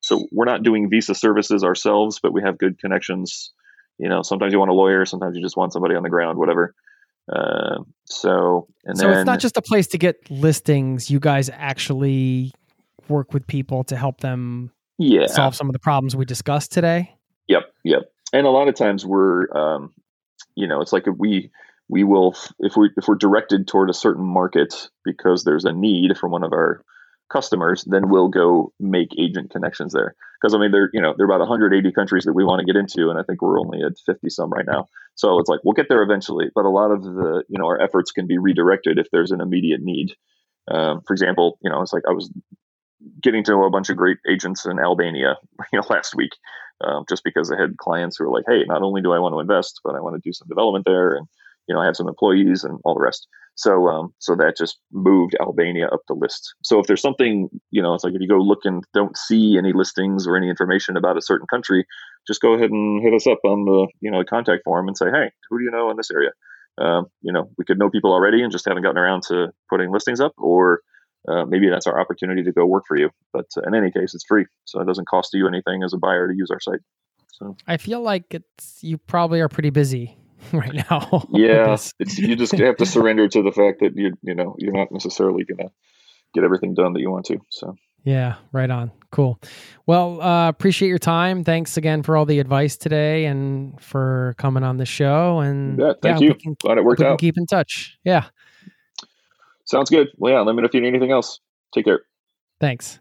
so we're not doing visa services ourselves, but we have good connections. You know, sometimes you want a lawyer, sometimes you just want somebody on the ground, whatever. Uh, so, and so then, it's not just a place to get listings. You guys actually work with people to help them yeah. solve some of the problems we discussed today. Yep. Yep. And a lot of times we're, um, you know, it's like if we, we will, if we, if we're directed toward a certain market because there's a need from one of our customers, then we'll go make agent connections there. Because I mean, there, you know, there are about one hundred eighty countries that we want to get into, and I think we're only at fifty some right now. So it's like we'll get there eventually. But a lot of the, you know, our efforts can be redirected if there's an immediate need. Um, for example, you know, it's like I was getting to know a bunch of great agents in Albania, you know, last week, um, just because I had clients who were like, "Hey, not only do I want to invest, but I want to do some development there, and you know, I have some employees and all the rest." So, um, so that just moved Albania up the list. So if there's something, you know, it's like if you go look and don't see any listings or any information about a certain country, just go ahead and hit us up on the, you know, contact form and say, "Hey, who do you know in this area?" Um, you know, we could know people already and just haven't gotten around to putting listings up, or uh, maybe that's our opportunity to go work for you. But uh, in any case, it's free, so it doesn't cost you anything as a buyer to use our site. So I feel like it's you probably are pretty busy right now. Yeah, it's, you just have to surrender to the fact that you you know you're not necessarily gonna get everything done that you want to. So yeah, right on. Cool. Well, uh, appreciate your time. Thanks again for all the advice today and for coming on the show. And yeah, thank yeah, you. Can, Glad it worked we out. Can keep in touch. Yeah, sounds good. Well, yeah. Let me know if you need anything else. Take care. Thanks.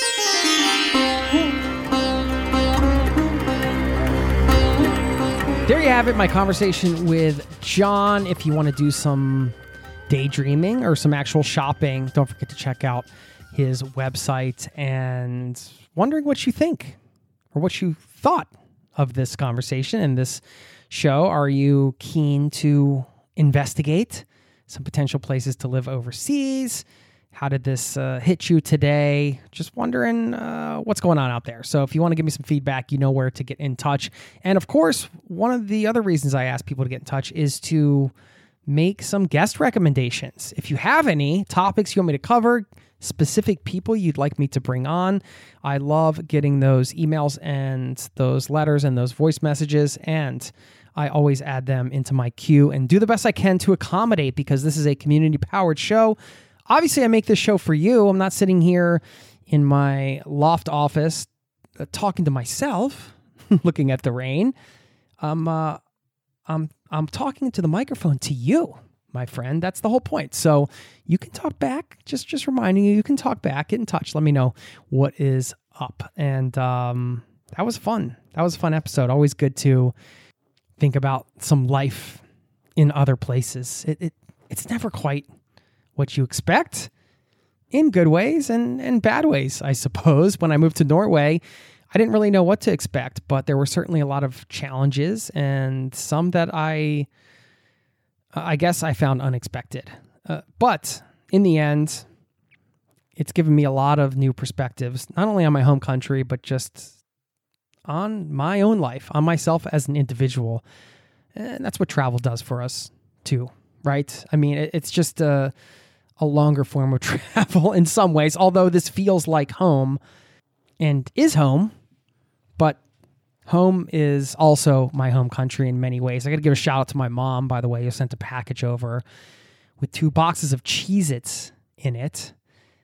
There you have it, my conversation with John. If you want to do some daydreaming or some actual shopping, don't forget to check out his website. And wondering what you think or what you thought of this conversation and this show. Are you keen to investigate some potential places to live overseas? How did this uh, hit you today? Just wondering uh, what's going on out there. So if you want to give me some feedback, you know where to get in touch. And of course, one of the other reasons I ask people to get in touch is to make some guest recommendations. If you have any topics you want me to cover, specific people you'd like me to bring on, I love getting those emails and those letters and those voice messages, and I always add them into my queue and do the best I can to accommodate, because this is a community-powered show. Obviously, I make this show for you. I'm not sitting here in my loft office uh, talking to myself, looking at the rain. I'm, uh, I'm, I'm talking to the microphone to you, my friend. That's the whole point. So you can talk back. Just, just reminding you, you can talk back. Get in touch. Let me know what is up. And um, that was fun. That was a fun episode. Always good to think about some life in other places. It, it it's never quite what you expect, in good ways and, and bad ways, I suppose. When I moved to Norway, I didn't really know what to expect, but there were certainly a lot of challenges and some that I, I guess I found unexpected. Uh, but in the end, it's given me a lot of new perspectives, not only on my home country, but just on my own life, on myself as an individual. And that's what travel does for us too, right? I mean, it, it's just a, a longer form of travel in some ways, although this feels like home and is home, but home is also my home country in many ways. I got to give a shout out to my mom, by the way, who sent a package over with two boxes of Cheez-Its in it.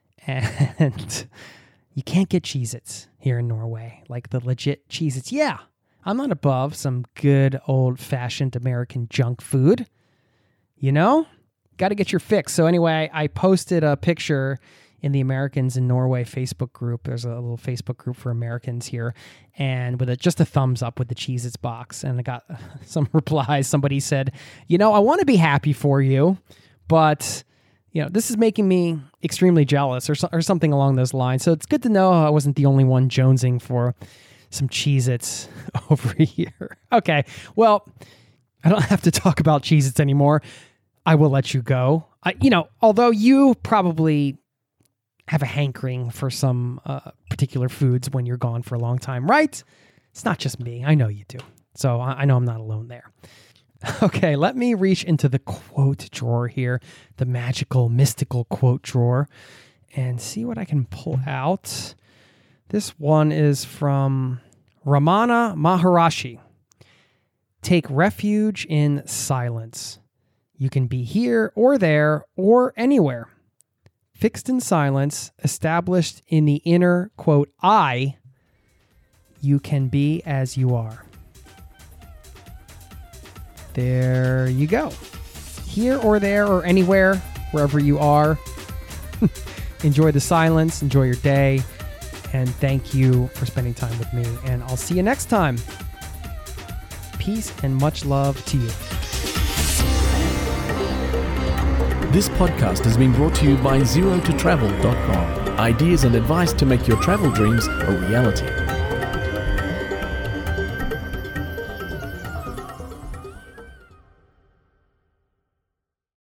And you can't get Cheez-Its here in Norway, like the legit Cheez-Its. Yeah, I'm not above some good old-fashioned American junk food. You know? Got to get your fix. So anyway, I posted a picture in the Americans in Norway Facebook group. There's a little Facebook group for Americans here, and with a, just a thumbs up with the Cheez-Its box. And I got some replies. Somebody said, you know, I want to be happy for you, but you know, this is making me extremely jealous, or, so, or something along those lines. So it's good to know I wasn't the only one jonesing for some Cheez-Its over here. Okay, well, I don't have to talk about Cheez-Its anymore. I will let you go. I, you know, although you probably have a hankering for some uh, particular foods when you're gone for a long time, right? It's not just me. I know you do. So I, I know I'm not alone there. Okay, let me reach into the quote drawer here, the magical, mystical quote drawer, and see what I can pull out. This one is from Ramana Maharashi. Take refuge in silence. You can be here or there or anywhere. Fixed in silence, established in the inner, quote, I, you can be as you are. There you go. Here or there or anywhere, wherever you are. Enjoy the silence, enjoy your day, and thank you for spending time with me. And I'll see you next time. Peace and much love to you. This podcast has been brought to you by zero to travel dot com. Ideas and advice to make your travel dreams a reality.